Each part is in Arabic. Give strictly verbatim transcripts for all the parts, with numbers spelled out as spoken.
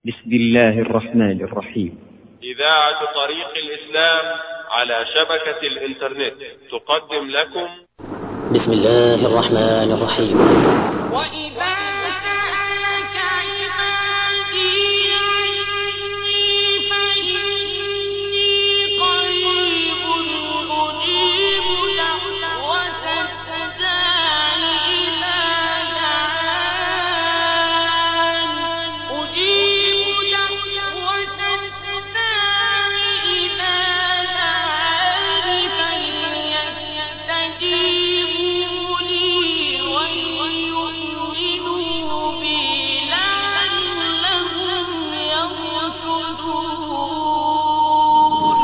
بسم الله الرحمن الرحيم. إذاعة طريق الإسلام على شبكة الإنترنت تقدم لكم بسم الله الرحمن الرحيم. وإذا سألك عبادي عني فإني قريب أجيب دعوة الداعي إذا دعان أجيب دعوة الداعي إذا دعان فليستجيبوا لي وليؤمنوا بي لعلهم يرشدون.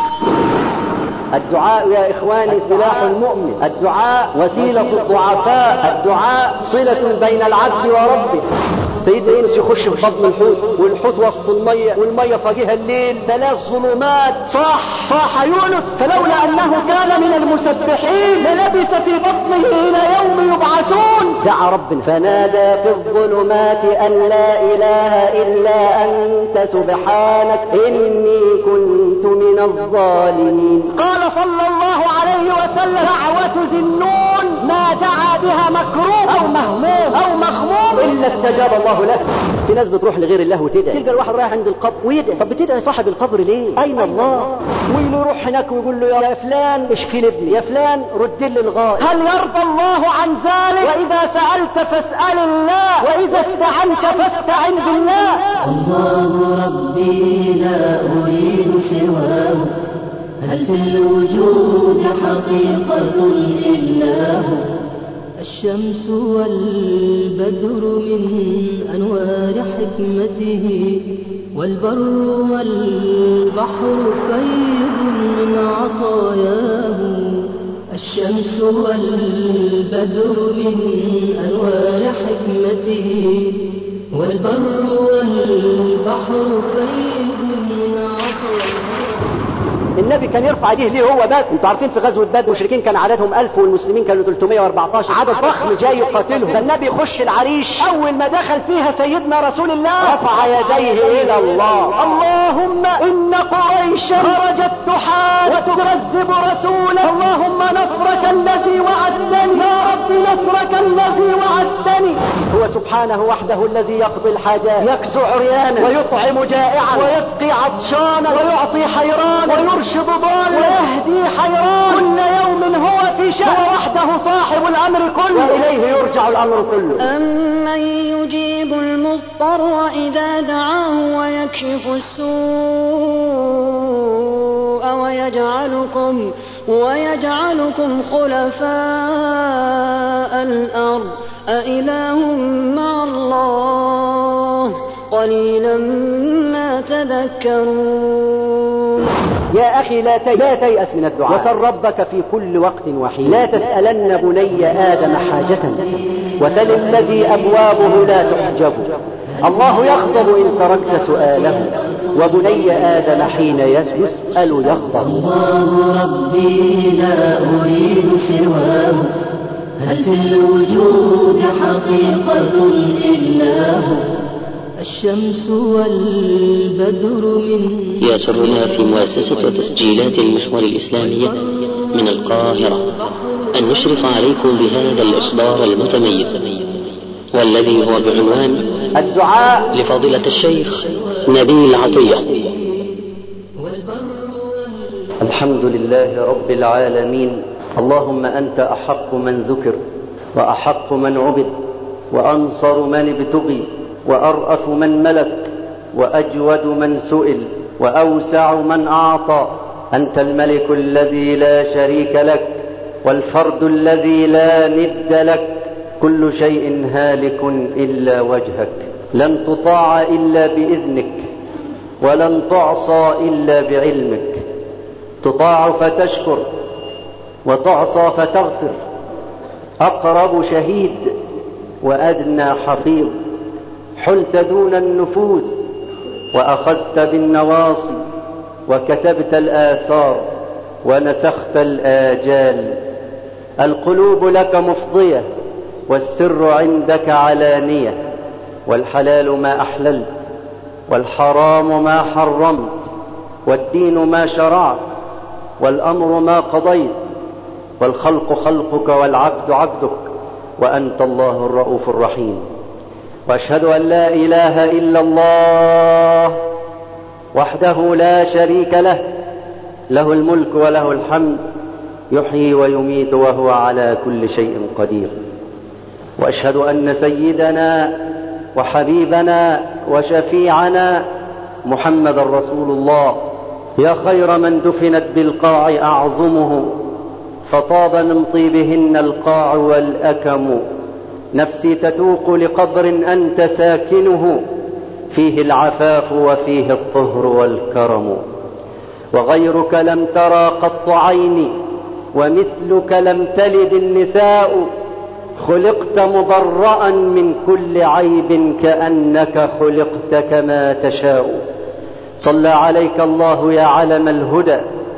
الدعاء يا إخواني سلاح المؤمن، الدعاء وسيلة الضعفاء، الدعاء صلة بين العبد وربه. سيدنا يونس يخش في بطن الحوت والحوت وسط المية والمية فوقها الليل، ثلاث ظلمات، صاح صاح يونس فلولا أنه كان من المسبحين للبث في بطنه إلى يوم يبعثون. دعا ربنا فنادى في الظلمات أن لا إله إلا أنت سبحانك إني كنت من الظالمين. قال صلى الله عليه وسلم دعوة ذي النون ما دعا بها مكروه أو مهموم أو مغموم إلا استجاب الله له. في ناس بتروح لغير الله وتدعي، تلقى الواحد رايح عند القبر ويدعي، طب بتدعي صاحب القبر ليه؟ أين الله؟ ويروح هناك ويقول له يا فلان اشفي ابني، يا فلان رد لي الغاية. هل يرضى الله عن ذلك؟ وإذا سألت فاسأل الله وإذا استعنت فاستعن بالله. الله ربي لا أريد سواه، هل في الوجود حقيقة إلا هو؟ الشمس والبدر من أنوار حكمته، والبر والبحر فيض من عطاياه. الشمس والبدر من أنوار حكمته، والبر والبحر فيض من عطاياه. النبي كان يرفع ايديه ليه هو بس؟ انتوا عارفين في غزوه بدر المشركين كان عددهم ألف والمسلمين كانوا ثلاثمائة وأربعة عشر، عدد ضخم جاي يقاتلهم. فالنبي يخش العريش، اول ما دخل فيها سيدنا رسول الله رفع يديه الى الله، اللهم ان قريشا خرجت تحارب وتكذب رسولك، اللهم نصرك الذي وعدتني، يا رب نصرك الذي وعدتني. هو سبحانه وحده الذي يقضي الحاجات، يكسو عريانا ويطعم جائعا ويسقي عطشانا ويعطي حيرانا ويرشد ضال ويهدي حيران. كل يوم هو في شأن، هو وحده صاحب الأمر كله وإليه يرجع الأمر كله. أمن يجيب المضطر إذا دعاه ويكشف السوء ويجعلكم ويجعلكم خلفاء الأرض أإله مع الله قليلا ما تذكرون. يا أخي لا تيأس من الدعاء، وسل ربك في كل وقت وحين. لا تسألن بني آدم حاجة وسل الذي أبوابه لا تحجب. الله يغضب إن تركت سؤاله، وبني آدم حين يسأل يغضب. الله ربي لا أريد سواه، هل في الوجود حقيقة إلا هو؟ الشمس والبدر من يسرنا في مؤسسة وتسجيلات المحور الإسلامية من القاهرة أن نشرف عليكم بهذا الإصدار المتميز، والذي هو بعنوان الدعاء لفضيلة الشيخ نبيل عطية. الحمد لله رب العالمين. اللهم أنت أحق من ذكر وأحق من عبد وأنصر من ابتغي وأرأف من ملك وأجود من سئل وأوسع من أعطى. أنت الملك الذي لا شريك لك والفرد الذي لا ند لك. كل شيء هالك إلا وجهك، لن تطاع إلا بإذنك ولن تعصى إلا بعلمك. تطاع فتشكر وتعصى فتغفر. أقرب شهيد وأدنى حفيظ. حلت دون النفوس وأخذت بالنواصي وكتبت الآثار ونسخت الآجال. القلوب لك مفضية والسر عندك علانية، والحلال ما أحللت والحرام ما حرمت، والدين ما شرعت، والأمر ما قضيت، والخلق خلقك والعبد عبدك، وأنت الله الرؤوف الرحيم. وأشهد أن لا إله إلا الله وحده لا شريك له، له الملك وله الحمد، يحيي ويميت وهو على كل شيء قدير. وأشهد أن سيدنا وحبيبنا وشفيعنا محمد رسول الله، يا خير من دفنت بالقاع أعظمه، فطاب من طيبهن القاع والأكم. نفسي تتوق لقبر أنت ساكنه، فيه العفاف وفيه الطهر والكرم. وغيرك لم ترى قط عيني، ومثلك لم تلد النساء. خلقت مبرأ من كل عيب، كأنك خلقت كما تشاء. صلى عليك الله يا علم الهدى،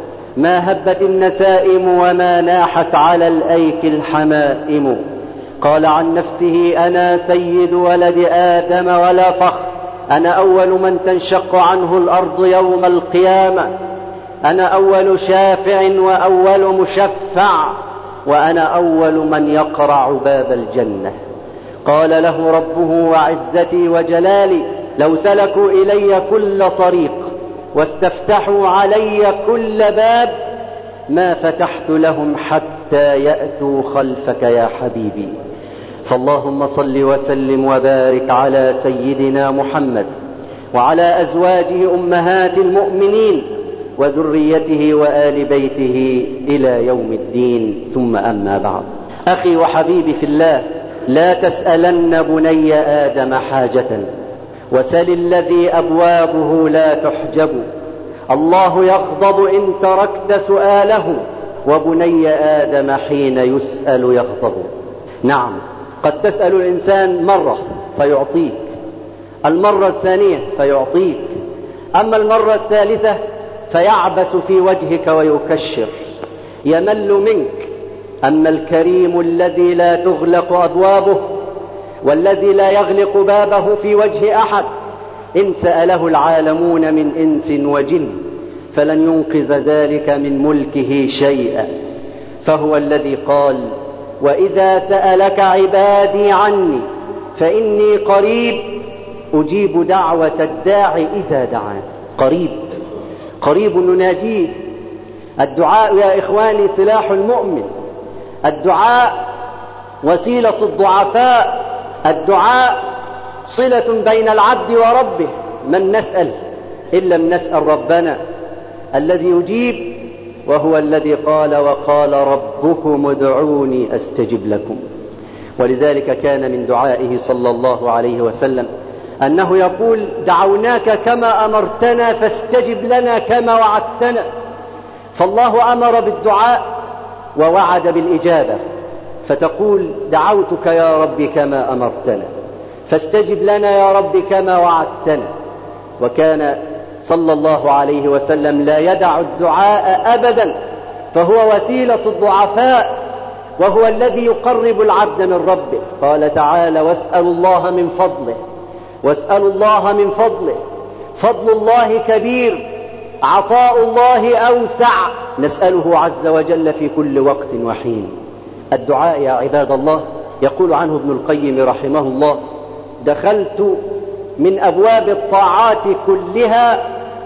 ما هبت النسائم وما ناحت على الأيك الحمائم. قال عن نفسه أنا سيد ولد آدم ولا فخر، أنا أول من تنشق عنه الأرض يوم القيامة، أنا أول شافع وأول مشفع، وأنا أول من يقرع باب الجنة. قال له ربه وعزتي وجلالي لو سلكوا إلي كل طريق واستفتحوا علي كل باب ما فتحت لهم حتى يأتوا خلفك يا حبيبي. فاللهم صل وسلم وبارك على سيدنا محمد وعلى أزواجه أمهات المؤمنين وذريته وآل بيته إلى يوم الدين. ثم أما بعد، أخي وحبيبي في الله، لا تسألن بني آدم حاجة وسل الذي أبوابه لا تحجب. الله يغضب إن تركت سؤاله، وبني آدم حين يسأل يغضب. نعم، قد تسأل الإنسان مرة فيعطيك، المرة الثانية فيعطيك، أما المرة الثالثة فيعبس في وجهك ويكشر، يمل منك. أما الكريم الذي لا تغلق أبوابه والذي لا يغلق بابه في وجه أحد، إن سأله العالمون من إنس وجن فلن ينقذ ذلك من ملكه شيئا. فهو الذي قال وإذا سألك عبادي عني فإني قريب أجيب دعوة الداعي إذا دعان. قريب قريب نناجيه. الدعاء يا إخواني سلاح المؤمن، الدعاء وسيلة الضعفاء، الدعاء صلة بين العبد وربه. من نسأل إن لم نسأل ربنا الذي يجيب، وهو الذي قال وقال ربكم ادعوني أستجب لكم. ولذلك كان من دعائه صلى الله عليه وسلم أنه يقول دعوناك كما أمرتنا فاستجب لنا كما وعدتنا. فالله أمر بالدعاء ووعد بالإجابة، فتقول دعوتك يا رب كما أمرتنا فاستجب لنا يا رب كما وعدتنا. وكان صلى الله عليه وسلم لا يدع الدعاء أبدا، فهو وسيلة الضعفاء، وهو الذي يقرب العبد من ربه. قال تعالى واسألوا الله من فضله، واسألوا الله من فضله، فضل الله كبير، عطاء الله أوسع، نسأله عز وجل في كل وقت وحين. الدعاء يا عباد الله، يقول عنه ابن القيم رحمه الله دخلت من أبواب الطاعات كلها،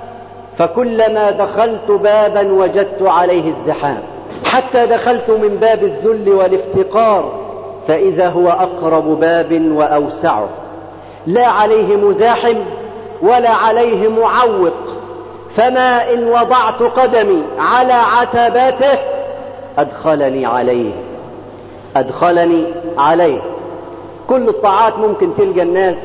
فكلما دخلت بابا وجدت عليه الزحام، حتى دخلت من باب الذل والافتقار فإذا هو أقرب باب وأوسعه، لا عليه مزاحم ولا عليه معوق. فما إن وضعت قدمي على عتباته أدخلني عليه أدخلني عليه. كل الطاعات ممكن تلقى الناس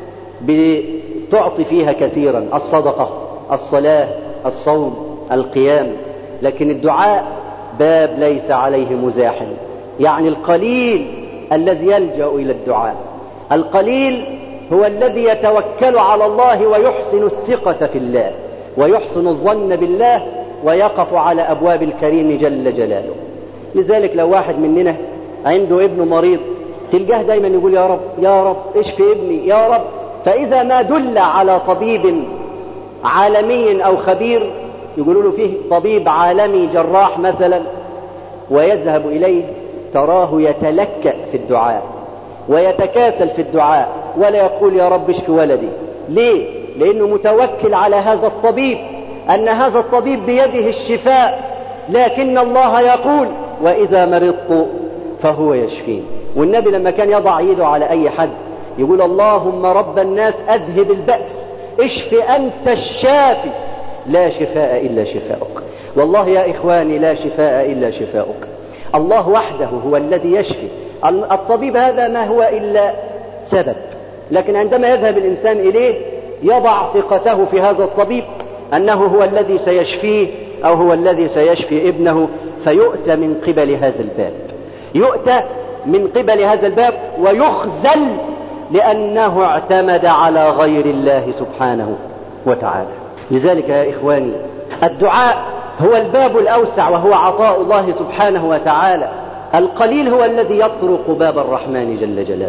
بتعطي فيها كثيرا، الصدقة، الصلاة، الصوم، القيام، لكن الدعاء باب ليس عليه مزاحم. يعني القليل الذي يلجأ إلى الدعاء، القليل هو الذي يتوكل على الله ويحسن الثقة في الله ويحسن الظن بالله ويقف على أبواب الكريم جل جلاله. لذلك لو واحد مننا عنده ابن مريض تلقاه دايما يقول يا رب يا رب اشفي ابني، يا رب فإذا ما دل على طبيب عالمي أو خبير، يقولوا له فيه طبيب عالمي جراح مثلا، ويذهب إليه تراه يتلكأ في الدعاء ويتكاسل في الدعاء ولا يقول يا رب اشف ولدي. ليه؟ لأنه متوكل على هذا الطبيب، أن هذا الطبيب بيده الشفاء، لكن الله يقول وإذا مرضت فهو يشفين. والنبي لما كان يضع يده على أي حد يقول اللهم رب الناس أذهب البأس اشف أنت الشافي لا شفاء إلا شفاؤك. والله يا إخواني لا شفاء إلا شفاؤك. الله وحده هو الذي يشفي. الطبيب هذا ما هو إلا سبب، لكن عندما يذهب الإنسان إليه يضع ثقته في هذا الطبيب أنه هو الذي سيشفيه أو هو الذي سيشفي ابنه، فيؤتى من قبل هذا الباب، يؤتى من قبل هذا الباب ويخزل لأنه اعتمد على غير الله سبحانه وتعالى. لذلك يا إخواني الدعاء هو الباب الأوسع وهو عطاء الله سبحانه وتعالى. القليل هو الذي يطرق باب الرحمن جل جلاله.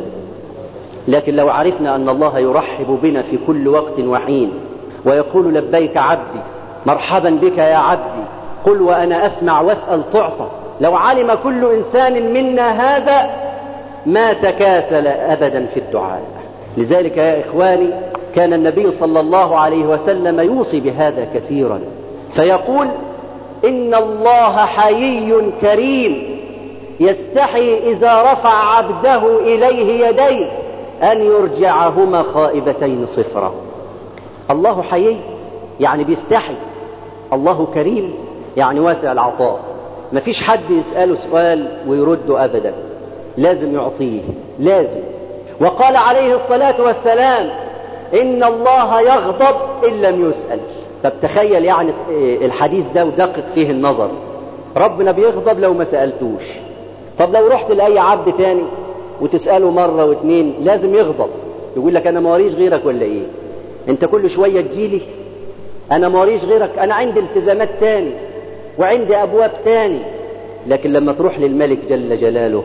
لكن لو عرفنا أن الله يرحب بنا في كل وقت وحين ويقول لبيك عبدي مرحبا بك يا عبدي قل وأنا أسمع واسأل تعطى، لو علم كل إنسان منا هذا ما تكاسل أبدا في الدعاء. لذلك يا إخواني كان النبي صلى الله عليه وسلم يوصي بهذا كثيرا، فيقول إن الله حيي كريم يستحي إذا رفع عبده إليه يديه أن يرجعهما خائبتين صفرا. الله حيي يعني بيستحي، الله كريم يعني واسع العطاء، ما فيش حد يسأله سؤال ويرده أبدا، لازم يعطيه لازم. وقال عليه الصلاة والسلام إن الله يغضب إن لم يسأل. طب تخيل يعني الحديث ده ودقق فيه النظر، ربنا بيغضب لو ما سألتوش. طب لو رحت لأي عبد تاني وتسأله مرة واثنين لازم يغضب، يقول لك أنا مواريش غيرك ولا إيه؟ أنت كل شوية تجيلي، أنا مواريش غيرك، أنا عندي التزامات تاني وعندي أبواب تاني. لكن لما تروح للملك جل جلاله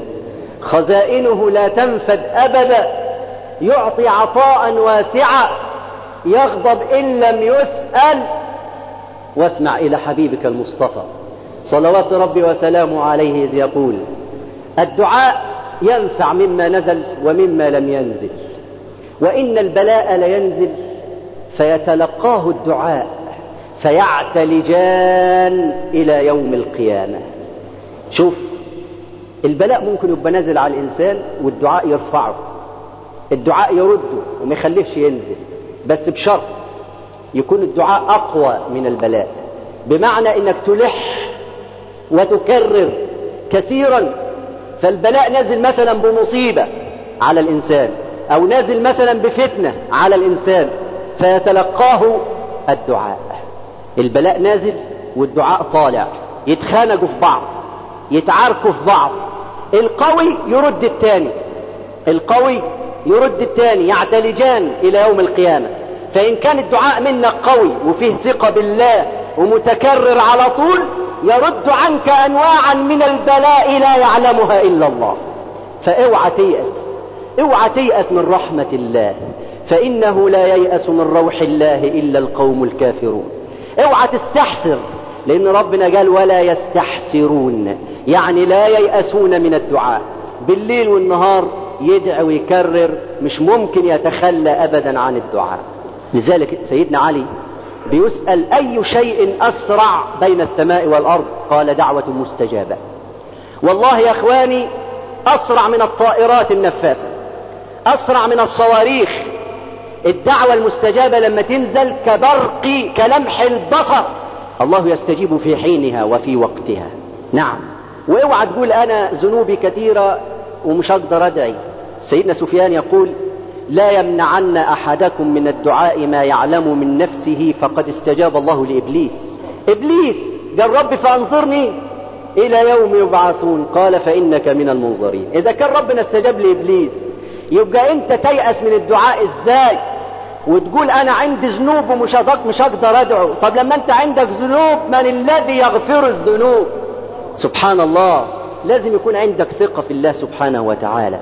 خزائنه لا تنفد أبدا، يعطي عطاء واسعا، يغضب إن لم يسأل. واسمع إلى حبيبك المصطفى صلوات ربي وسلامه عليه إذ يقول الدعاء ينفع مما نزل ومما لم ينزل، وإن البلاء لينزل فيتلقاه الدعاء فيعتلجان إلى يوم القيامة. شوف البلاء ممكن يبقى نازل على الإنسان والدعاء يرفعه، الدعاء يرده وما يخليهش ينزل، بس بشرط يكون الدعاء أقوى من البلاء، بمعنى إنك تلح وتكرر كثيرا. فالبلاء نازل مثلا بمصيبة على الإنسان أو نازل مثلا بفتنة على الإنسان فيتلقاه الدعاء. البلاء نازل والدعاء طالع، يتخانقوا في بعض، يتعاركوا في بعض، القوي يرد الثاني، القوي يرد الثاني، يعتلجان إلى يوم القيامة. فإن كان الدعاء منك قوي وفيه ثقة بالله ومتكرر على طول يرد عنك أنواعا من البلاء لا يعلمها إلا الله. فاوعى تيأس، اوعى تيأس من رحمة الله، فإنه لا ييأس من روح الله إلا القوم الكافرون. اوعى تستحسر، لأن ربنا قال ولا يستحسرون، يعني لا ييأسون من الدعاء، بالليل والنهار يدعو ويكرر، مش ممكن يتخلى أبدا عن الدعاء. لذلك سيدنا علي بيسأل أي شيء أسرع بين السماء والأرض؟ قال دعوة مستجابة. والله يا أخواني أسرع من الطائرات النفاثة، أسرع من الصواريخ. الدعوة المستجابة لما تنزل كبرق كلمح البصر، الله يستجيب في حينها وفي وقتها. نعم. واوعى تقول أنا ذنوبي كثيرة ومش أقدر أدعي. سيدنا سفيان يقول لا يمنعن أحدكم من الدعاء ما يعلم من نفسه فقد استجاب الله لإبليس. إبليس قال رب فأنظرني إلى يوم يبعثون، قال فإنك من المنظرين. إذا كان ربنا استجاب لإبليس يبقى أنت تيأس من الدعاء إزاي وتقول أنا عندي ذنوب ومش مش أقدر أدعو؟ طب لما أنت عندك ذنوب من الذي يغفر الذنوب؟ سبحان الله. لازم يكون عندك ثقة في الله سبحانه وتعالى.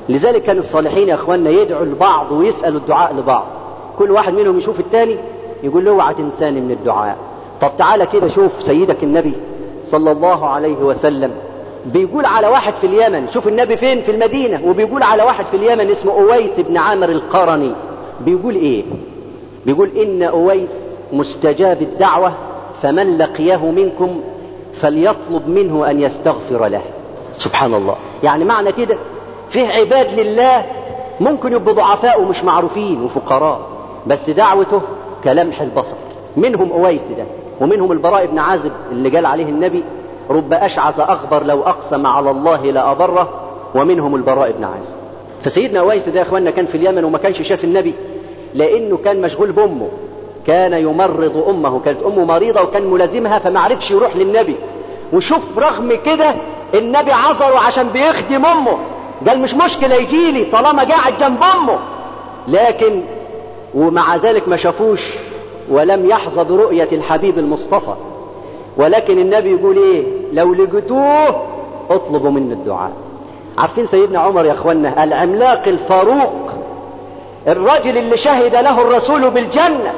لذلك كان الصالحين يا اخواننا يدعوا لبعض ويسألوا الدعاء لبعض، كل واحد منهم يشوف التاني يقول له اوعى تنساني من الدعاء. طب تعالى كده شوف سيدك النبي صلى الله عليه وسلم بيقول على واحد في اليمن، شوف النبي فين؟ في المدينة، وبيقول على واحد في اليمن اسمه أويس بن عامر القرني، بيقول ايه؟ بيقول إن أويس مستجاب الدعوة فمن لقيه منكم فليطلب منه أن يستغفر له. سبحان الله، يعني معنى كده فيه عباد لله ممكن يبقوا ضعفاء ومش معروفين وفقراء، بس دعوته كلمح البصر. منهم أويس ده، ومنهم البراء بن عازب اللي قال عليه النبي رب أشعث أغبر لو أقسم على الله لأبره، ومنهم البراء بن عازب. فسيدنا أويس ده يا أخوانا كان في اليمن وما كانش شاف النبي لأنه كان مشغول بأمه، كان يمرض أمه، كانت أمه مريضة وكان ملازمها فما عرفش يروح للنبي. وشوف رغم كده النبي عذره عشان بيخدم أمه، قال مش مشكلة يجيلي طالما قاعد جنب أمه، لكن ومع ذلك ما شافوش ولم يحظى برؤية الحبيب المصطفى. ولكن النبي يقول ايه؟ لو لقيتوه اطلبوا منه الدعاء. عارفين سيدنا عمر يا اخوانا العملاق الفاروق، الرجل اللي شهد له الرسول بالجنة،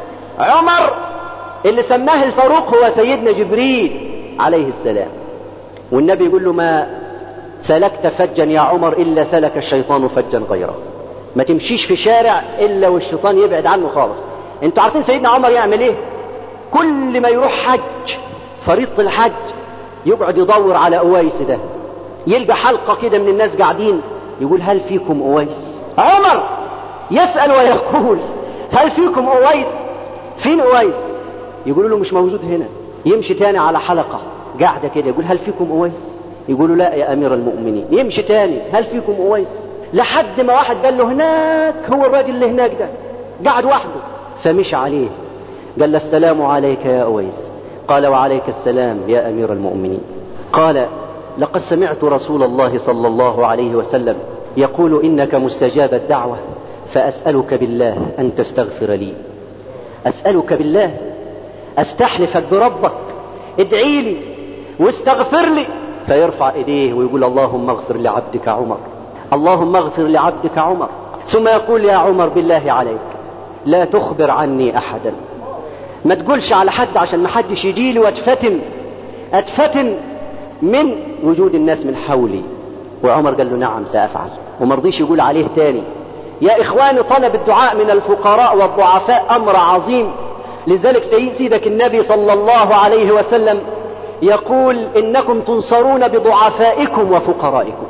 عمر اللي سماه الفاروق هو سيدنا جبريل عليه السلام. والنبي يقول له ما سلكت فجا يا عمر إلا سلك الشيطان فجا غيره، ما تمشيش في شارع إلا والشيطان يبعد عنه خالص. انتوا عارفين سيدنا عمر يعمل ايه؟ كل ما يروح حج فريضة الحج يقعد يدور على أويس ده، يلقى حلقة كده من الناس قاعدين، يقول هل فيكم أويس؟ عمر يسأل ويقول هل فيكم أويس؟ فين أويس؟ يقولوا له مش موجود هنا. يمشي تاني على حلقة قاعدة كده يقول هل فيكم أويس؟ يقولوا لا يا أمير المؤمنين. يمشي تاني هل فيكم أويس؟ لحد ما واحد قال له هناك هو الراجل اللي هناك ده قاعد وحده، فمشي عليه قال له السلام عليك يا أويس. قال وعليك السلام يا أمير المؤمنين. قال لقد سمعت رسول الله صلى الله عليه وسلم يقول إنك مستجاب الدعوة، فأسألك بالله أن تستغفر لي. أسألك بالله، أستحلفك بربك، ادعي لي واستغفر لي. فيرفع إيديه ويقول اللهم اغفر لعبدك عمر، اللهم اغفر لعبدك عمر. ثم يقول يا عمر بالله عليك لا تخبر عني أحدا، ما تقولش على حد عشان ما حدش يجيلي واتفتن اتفتن من وجود الناس من حولي. وعمر قال له نعم سأفعل، وما رضيش يقول عليه تاني. يا إخواني طلب الدعاء من الفقراء والضعفاء أمر عظيم. لذلك سيدك النبي صلى الله عليه وسلم يقول إنكم تنصرون بضعفائكم وفقرائكم.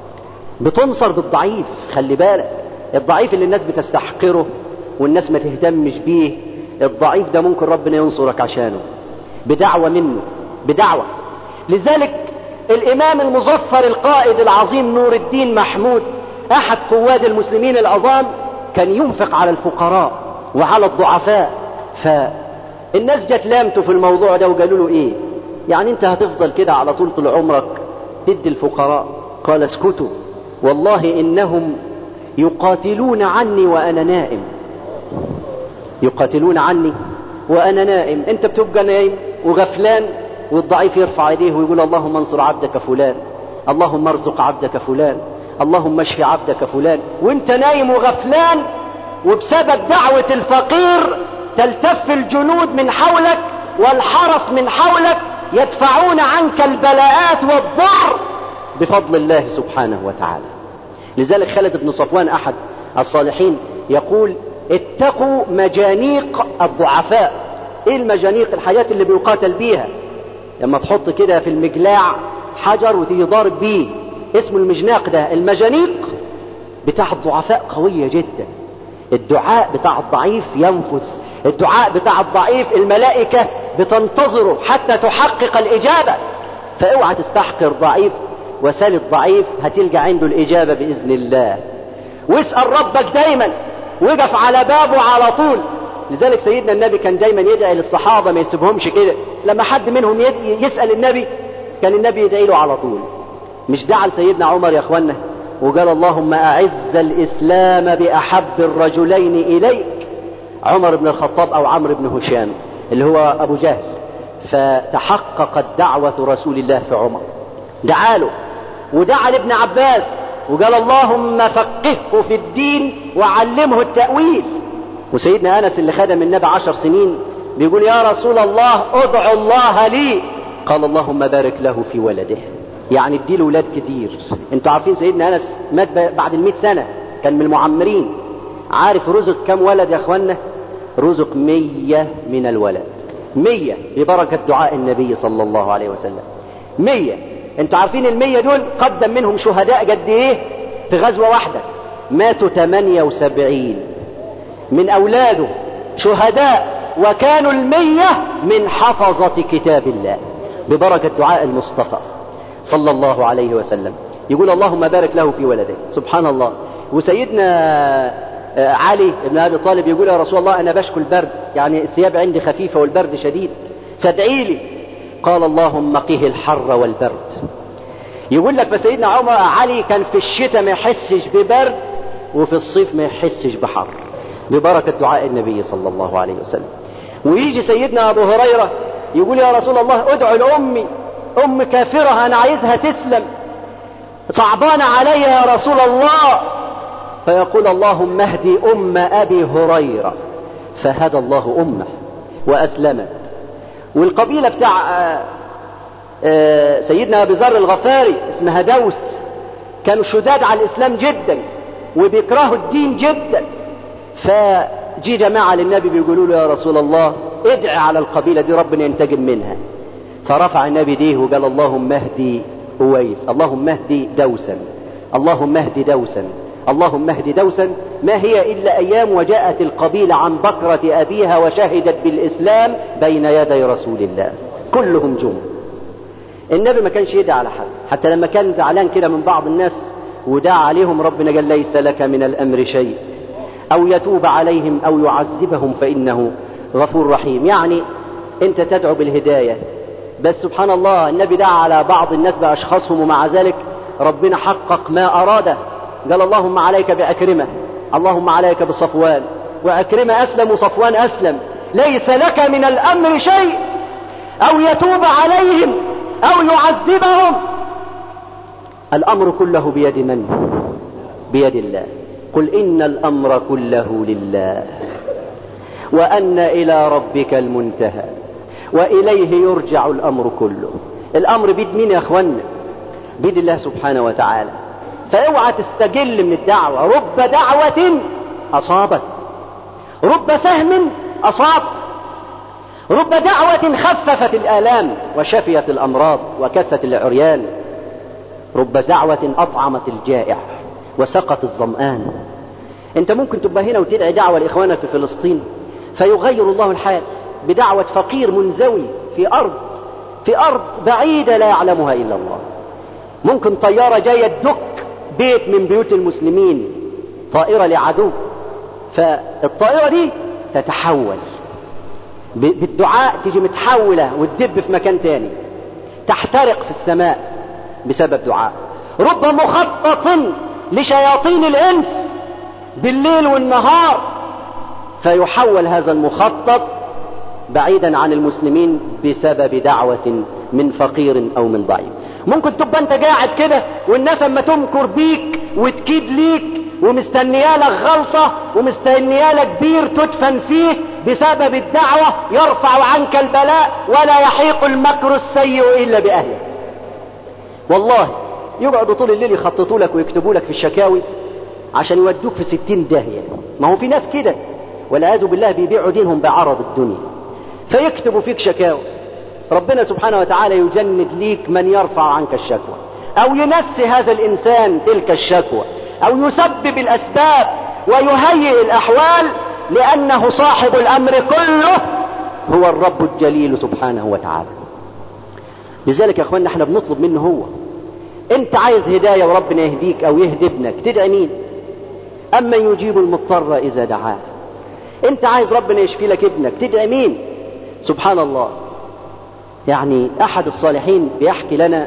بتنصر بالضعيف، خلي بالك، الضعيف اللي الناس بتستحقره والناس ما تهتمش بيه، الضعيف ده ممكن ربنا ينصرك عشانه بدعوة منه، بدعوة. لذلك الإمام المظفر القائد العظيم نور الدين محمود أحد قواد المسلمين العظام كان ينفق على الفقراء وعلى الضعفاء. فالناس جت لامته في الموضوع ده وقالوا له ايه يعني انت هتفضل كده على طول طول عمرك تدي الفقراء؟ قال اسكتوا والله إنهم يقاتلون عني وأنا نائم، يقاتلون عني وأنا نائم. انت بتبقى نايم وغفلان والضعيف يرفع يديه ويقول اللهم انصر عبدك فلان، اللهم ارزق عبدك فلان، اللهم اشف عبدك فلان، وانت نايم وغفلان. وبسبب دعوة الفقير تلتف الجنود من حولك والحرس من حولك يدفعون عنك البلاءات والضر بفضل الله سبحانه وتعالى. لذلك خالد بن صفوان أحد الصالحين يقول اتقوا مجانيق الضعفاء. ايه المجانيق؟ الحاجات اللي بيقاتل بيها، لما تحط كده في المجلاع حجر وتيجي ضارب بيه، اسمه المجناق ده. المجانيق بتاع الضعفاء قوية جدا. الدعاء بتاع الضعيف ينفذ، الدعاء بتاع الضعيف الملائكة بتنتظره حتى تحقق الإجابة. فاوعى تستحقر ضعيف، وسال الضعيف هتلقى عنده الإجابة بإذن الله. واسأل ربك دايما، وقف على بابه على طول. لذلك سيدنا النبي كان دايما يدعي للصحابة ما يسيبهمش كده. لما حد منهم يسأل النبي كان النبي يدعي له على طول. مش دعا لسيدنا عمر يا اخوانا وقال اللهم أعز الإسلام بأحب الرجلين إليك، عمر بن الخطاب أو عمرو بن هشام اللي هو أبو جهل. فتحققت دعوة رسول الله في عمر، دعا له. ودعا لابن عباس وقال اللهم فقهه في الدين وعلمه التأويل. وسيدنا أنس اللي خدم النبي عشر سنين بيقول يا رسول الله ادعو الله لي، قال اللهم بارك له في ولده، يعني اديله ولاد كتير. انتوا عارفين سيدنا أنس مات بعد المئة سنة، كان من المعمرين. عارف رزق كم ولد يا اخوانا؟ رزق مية من الولد، مية ببركة دعاء النبي صلى الله عليه وسلم. مية. انتوا عارفين المية دول قدم منهم شهداء قد ايه؟ في غزوة واحدة ماتوا ثمانية وسبعين من اولاده شهداء، وكانوا المية من حفظة كتاب الله ببركة دعاء المصطفى صلى الله عليه وسلم. يقول اللهم بارك له في ولده. سبحان الله. وسيدنا علي بن أبي طالب يقول يا رسول الله أنا بشكو البرد، يعني الثياب عندي خفيفة والبرد شديد، فادعي لي. قال اللهم قه الحر والبرد. يقول لك فسيدنا عمر علي كان في الشتاء ما يحسش ببرد وفي الصيف ما يحسش بحر ببركة دعاء النبي صلى الله عليه وسلم. ويجي سيدنا أبو هريرة يقول يا رسول الله ادعو لأمي، أم كافرة أنا عايزها تسلم، صعبان علي يا رسول الله. فيقول اللهم اهدي أم أبي هريرة، فهدى الله أمه وأسلمت. والقبيلة بتاع سيدنا أبي ذر الغفاري اسمها دوس، كانوا شداد على الإسلام جدا وبيكرهوا الدين جدا. فجي جماعة للنبي بيقولوا له يا رسول الله ادعي على القبيلة دي ربنا ينتقم منها. فرفع النبي ديه وقال اللهم اهدي أويس، اللهم اهدي دوسا، اللهم اهدي دوسا، اللهم اهدي دوسا. ما هي إلا أيام وجاءت القبيلة عن بكرة أبيها وشهدت بالإسلام بين يدي رسول الله، كلهم جم. النبي ما كانش يدعي على حد، حتى لما كان زعلان كده من بعض الناس ودعا عليهم ربنا قال ليس لك من الأمر شيء، أو يتوب عليهم أو يعذبهم فإنه غفور رحيم. يعني أنت تدعو بالهداية، بس سبحان الله النبي دعا على بعض الناس بأشخاصهم ومع ذلك ربنا حقق ما أراده. قال اللهم عليك بأكرمة، اللهم عليك بصفوان، وأكرمة أسلم وصفوان أسلم. ليس لك من الأمر شيء، أو يتوب عليهم أو يعذبهم. الأمر كله بيد من؟ بيد الله. قل إن الأمر كله لله، وأن إلى ربك المنتهى، وإليه يرجع الأمر كله. الأمر بيد مين يا أخوانا؟ بيد الله سبحانه وتعالى. فاوعى تستجل من الدعوة. رب دعوة أصابت، رب سهم أصاب، رب دعوة خففت الآلام وشفيت الأمراض وكست العريان، رب دعوة أطعمت الجائع وسقت الظمآن. انت ممكن تبقى هنا وتدعي دعوة لإخوانك في فلسطين فيغير الله الحال بدعوة فقير منزوي في أرض في أرض بعيدة لا يعلمها إلا الله. ممكن طيارة جاية تدك بيت من بيوت المسلمين، طائرة لعدو، فالطائرة دي تتحول بالدعاء، تيجي متحولة وتدب في مكان تاني، تحترق في السماء بسبب دعاء. رب مخطط لشياطين الإنس بالليل والنهار، فيحول هذا المخطط بعيدا عن المسلمين بسبب دعوة من فقير أو من ضعيف. ممكن تبقى انت قاعد كده والناس اما تمكر بيك وتكيد ليك ومستنيالك غلطة ومستنيالك بير تدفن فيه، بسبب الدعوة يرفع عنك البلاء ولا يحيق المكر السيء إلا بأهله. والله يقعدوا طول الليل يخططوا لك ويكتبوا لك في الشكاوي عشان يودوك في ستين داهية. ما هو في ناس كده والعياذ بالله بيبيعوا دينهم بعرض الدنيا، فيكتبوا فيك شكاوي. ربنا سبحانه وتعالى يجند ليك من يرفع عنك الشكوى، أو ينسي هذا الإنسان تلك الشكوى، أو يسبب الأسباب ويهيئ الأحوال، لأنه صاحب الأمر كله هو الرب الجليل سبحانه وتعالى. لذلك يا أخوانا احنا بنطلب منه هو. انت عايز هداية وربنا يهديك أو يهدي ابنك، تدعي مين؟ أما يجيب المضطر إذا دعاه. انت عايز ربنا يشفي لك ابنك، تدعي مين؟ سبحان الله. يعني أحد الصالحين بيحكي لنا،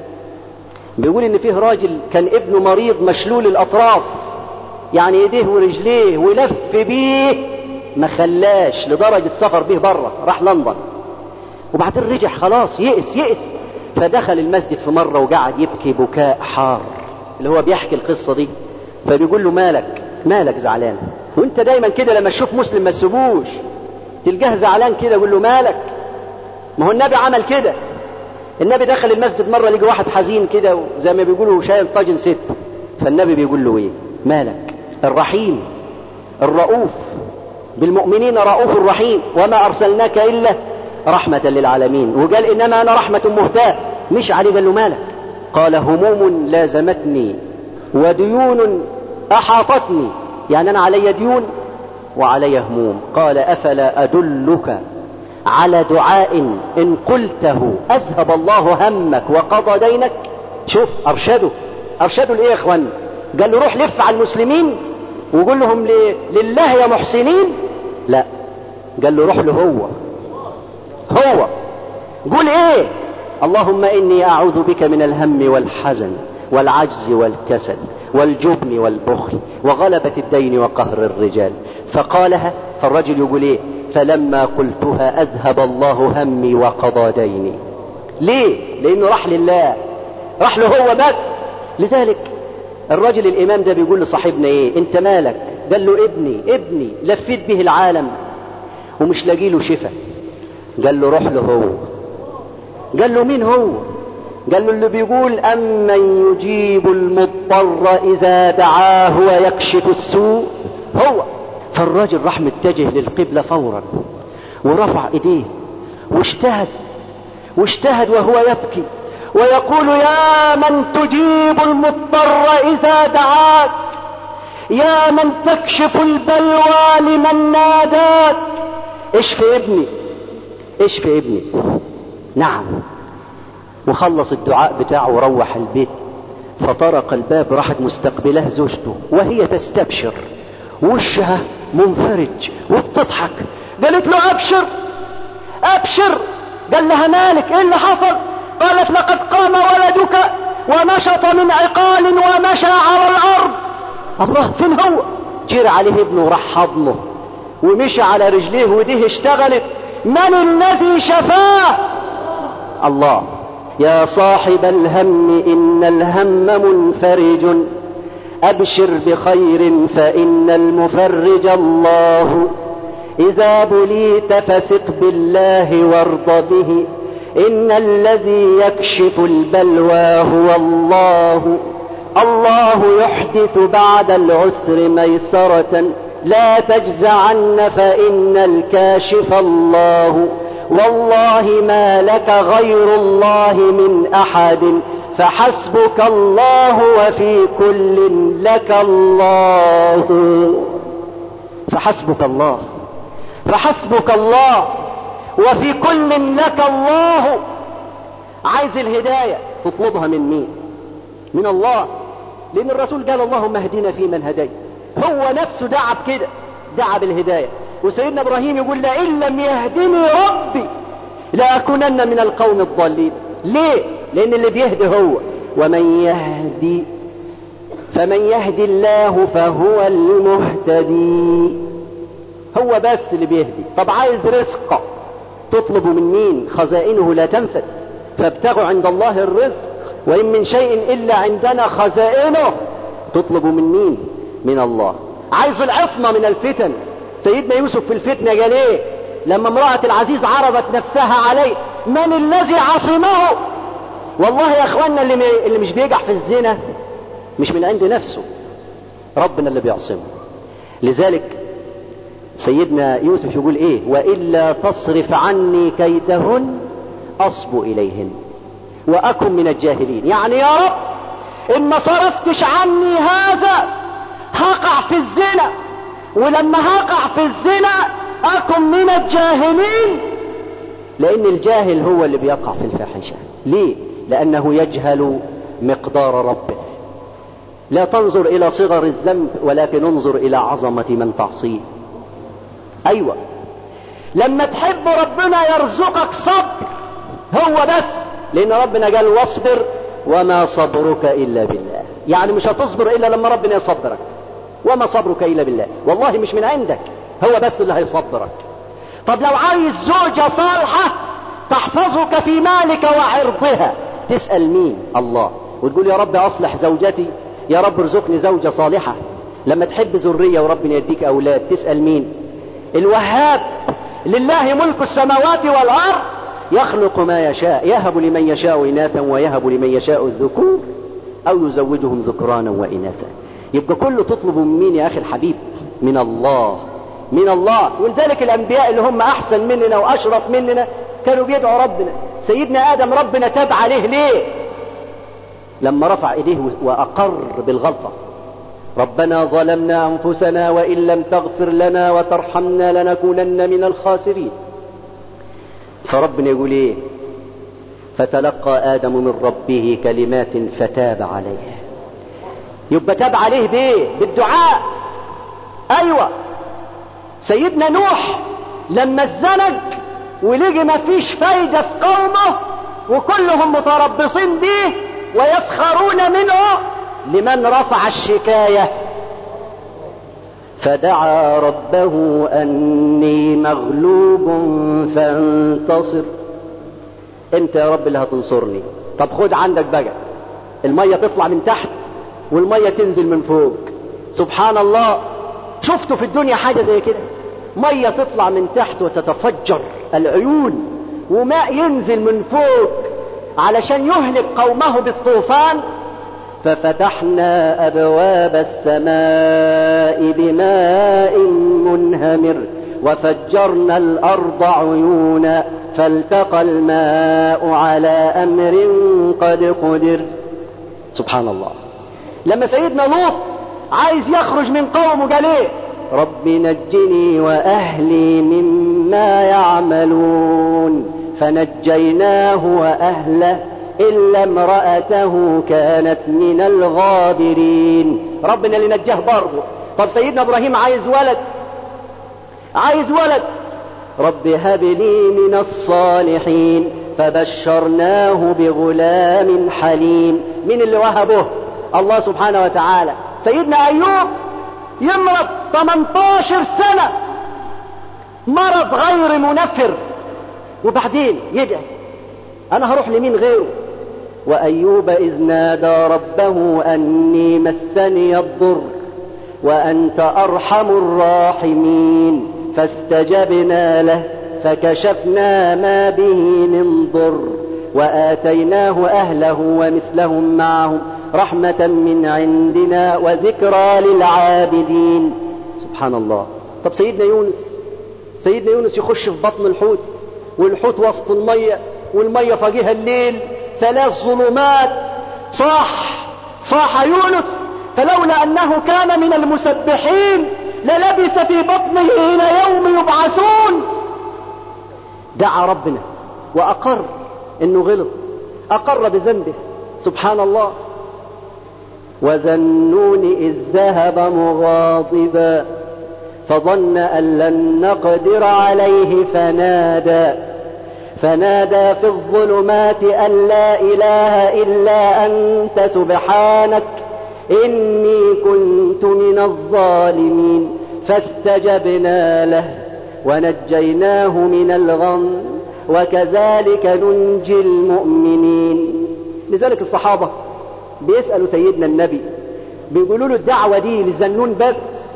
بيقول إن فيه راجل كان ابنه مريض مشلول الأطراف، يعني ايديه ورجليه، ولف بيه ما خلاش، لدرجة سفر بيه بره، راح لندن، وبعدين رجع خلاص يئس يئس. فدخل المسجد في مرة وقعد يبكي بكاء حار، اللي هو بيحكي القصة دي، فبيقول له مالك مالك زعلان؟ وانت دايما كده لما تشوف مسلم ما تسيبوش، تلقاه زعلان كده يقول له مالك. ما هو النبي عمل كده. النبي دخل المسجد مرة لقى واحد حزين كده زي ما بيقولوا شايل طاجن ست، فالنبي بيقول له ايه؟ مالك؟ الرحيم الرؤوف بالمؤمنين رؤوف رحيم، وما أرسلناك إلا رحمة للعالمين. وقال إنما أنا رحمة مهداة. مش عليه قال له مالك؟ قال هموم لازمتني وديون أحاطتني، يعني أنا علي ديون وعلي هموم. قال أفلا أدلك على دعاء إن قلته أذهب الله همك وقضى دينك؟ شوف أرشده أرشده لإيه يا إخوان؟ قال له روح لف على المسلمين وقول لهم لله يا محسنين؟ لا، قال له روح له هو هو قول ايه؟ اللهم اني اعوذ بك من الهم والحزن والعجز والكسل والجبن والبخل وغلبة الدين وقهر الرجال. فقالها، فالرجل يقول ايه؟ فلما قلتها اذهب الله همي وقضى ديني. ليه؟ لانه راح لله، راح له هو بس. لذلك الرجل الامام ده بيقول لصاحبنا ايه؟ انت مالك؟ قال له ابني ابني لفيت به العالم ومش لاقي له شفاء. قال له روح له هو. قال له مين هو؟ قال له اللي بيقول أمن يجيب المضطر إذا دعاه ويكشف السوء، هو. فالراجل راح متجه للقبلة فورا ورفع ايديه واجتهد واجتهد وهو يبكي ويقول يا من تجيب المضطر إذا دعاك، يا من تكشف البلوى لمن ناداك، اشفي ابني اشفي ابني. نعم. وخلص الدعاء بتاعه وروح البيت، فطرق الباب راحت مستقبله زوجته وهي تستبشر وشها منفرج وبتضحك. قالت له ابشر ابشر. قال لها مالك؟ ايه اللي حصل؟ قالت لقد قام ولدك ونشط من عقال ومشى على الارض. الله، فين هو؟ جرى عليه ابنه وراح حضنه ومشى على رجليه وديه اشتغلت. من الذي شفاه؟ الله. يا صاحب الهم إن الهم منفرج، أبشر بخير فإن المفرج الله. إذا بليت فثق بالله وارض به، إن الذي يكشف البلوى هو الله. الله يحدث بعد العسر ميسرة، لا تجزعن فإن الكاشف الله. والله ما لك غير الله من أحد، فحسبك الله وفي كل لك الله. فحسبك الله فحسبك الله وفي كل لك الله. عايز الهداية تطلبها من مين؟ من الله. لأن الرسول قال اللهم اهدنا فيمن هديت. هو نفسه دعا بكده، دعا بالهداية. وسيدنا إبراهيم يقول لئن لم يهدني ربي لأكونن من القوم الضالين. ليه؟ لأن اللي بيهدي هو. ومن يهدي فمن يهدي الله فهو المهتدي. هو بس اللي بيهدي. طب عايز رزق تطلب من مين؟ خزائنه لا تنفد، فابتغوا عند الله الرزق وإن من شيء إلا عندنا خزائنه. تطلب من مين؟ من الله. عايز العصمة من الفتن. سيدنا يوسف في الفتنة قال ايه لما امرأة العزيز عرضت نفسها عليه؟ من الذي عصمه؟ والله يا اخوانا اللي, اللي مش بيقع في الزنا مش من عند نفسه، ربنا اللي بيعصمه. لذلك سيدنا يوسف يقول ايه؟ وإلا تصرف عني كيدهن أصب إليهن وأكن من الجاهلين. يعني يا رب إن ما صرفتش عني هذا هقع في الزنا، ولما هقع في الزنا أكن من الجاهلين. لأن الجاهل هو اللي بيقع في الفاحشة. ليه؟ لأنه يجهل مقدار ربه. لا تنظر إلى صغر الذنب ولكن انظر إلى عظمة من تعصيه. أيوة، لما تحب ربنا يرزقك صبر هو بس، لأن ربنا قال واصبر وما صبرك إلا بالله. يعني مش هتصبر إلا لما ربنا يصبرك. وما صبرك إلا بالله. والله مش من عندك، هو بس اللي هيصبرك. طب لو عايز زوجة صالحة تحفظك في مالك وعرضها تسأل مين؟ الله. وتقول يا رب أصلح زوجتي يا رب ارزقني زوجة صالحة. لما تحب ذرية وربنا يديك أولاد تسأل مين؟ الوهاب. لله ملك السماوات والأرض يخلق ما يشاء يهب لمن يشاء إناثا ويهب لمن يشاء الذكور أو يزوجهم ذكرانا وإناثا. يبقى كله تطلب من مين يا أخي الحبيب؟ من الله، من الله. ولذلك الأنبياء اللي هم أحسن مننا وأشرف مننا كانوا بيدعوا ربنا. سيدنا آدم ربنا تاب عليه ليه؟ لما رفع إيديه وأقر بالغلطة، ربنا ظلمنا أنفسنا وإن لم تغفر لنا وترحمنا لنكونن من الخاسرين. فربنا يقول إيه؟ فتلقى آدم من ربه كلمات فتاب عليه. يبقى تاب عليه بإيه؟ بالدعاء. أيوة. سيدنا نوح لما اتزنق ولقي ما فيش فايدة في قومه وكلهم متربصين به ويسخرون منه، لمن رفع الشكاية؟ فدعا ربه أني مغلوب فانتصر. انت يا رب اللي هتنصرني. طب خد عندك بقى المية تطلع من تحت والمية تنزل من فوق. سبحان الله. شفتوا في الدنيا حاجة زي كده؟ مية تطلع من تحت وتتفجر العيون، وماء ينزل من فوق علشان يهلك قومه بالطوفان. ففتحنا أبواب السماء بماء منهمر وفجرنا الأرض عيونا فالتقى الماء على أمر قد قدر. سبحان الله. لما سيدنا لوط عايز يخرج من قومه قال ايه؟ رب نجني وأهلي مما يعملون فنجيناه وأهله إلا امرأته كانت من الغابرين. ربنا اللي نجاه برضه. طب سيدنا إبراهيم عايز ولد، عايز ولد، رب هب لي من الصالحين فبشرناه بغلام حليم. مين اللي وهبه؟ الله سبحانه وتعالى. سيدنا أيوب يمرض ثمانية عشر سنة مرض غير منفر، وبعدين يدعي أنا هروح لمين غيره؟ وأيوب إذ نادى ربه أني مسني الضر وأنت أرحم الراحمين فاستجبنا له فكشفنا ما به من ضر وآتيناه أهله ومثلهم معهم رحمة من عندنا وذكرى للعابدين. سبحان الله. طب سيدنا يونس، سيدنا يونس يخش في بطن الحوت والحوت وسط المية والمية فوقها الليل، ثلاث ظلمات. صاح صاح يونس فلولا أنه كان من المسبحين للبث في بطنه إلى يوم يبعثون. دعا ربنا وأقر إنه غلط، أقر بذنبه. سبحان الله. وذا النون إذ ذهب مغاضبا فظن أن لن نقدر عليه فنادى فنادى في الظلمات أن لا إله إلا أنت سبحانك إني كنت من الظالمين فاستجبنا له ونجيناه من الغم وكذلك ننجي المؤمنين. لذلك الصحابة بيسألوا سيدنا النبي بيقولوا له الدعوة دي للزنون بس؟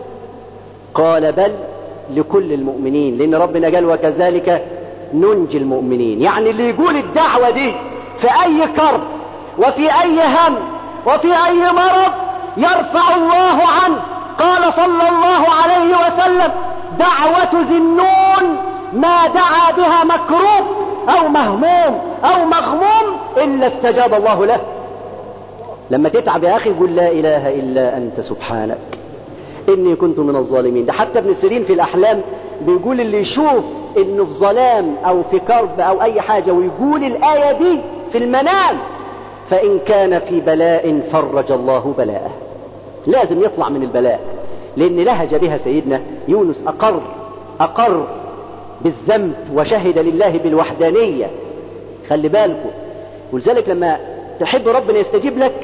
قال بل لكل المؤمنين، لأن ربنا قال وكذلك ننجي المؤمنين. يعني اللي يقول الدعوة دي في أي كرب وفي أي هم وفي أي مرض يرفع الله عنه. قال صلى الله عليه وسلم دعوة ذي النون ما دعا بها مكروب أو مهموم أو مغموم إلا استجاب الله له. لما تتعب يا أخي قل لا إله إلا أنت سبحانك إني كنت من الظالمين. ده حتى ابن سيرين في الأحلام بيقول اللي يشوف إنه في ظلام أو في كرب أو أي حاجة ويقول الآية دي في المنام فإن كان في بلاء فرج الله بلاءه. لازم يطلع من البلاء، لأن لهج بها سيدنا يونس. أقر أقر بالذنب وشهد لله بالوحدانية. خلي بالكم. ولذلك لما تحب ربنا يستجيب لك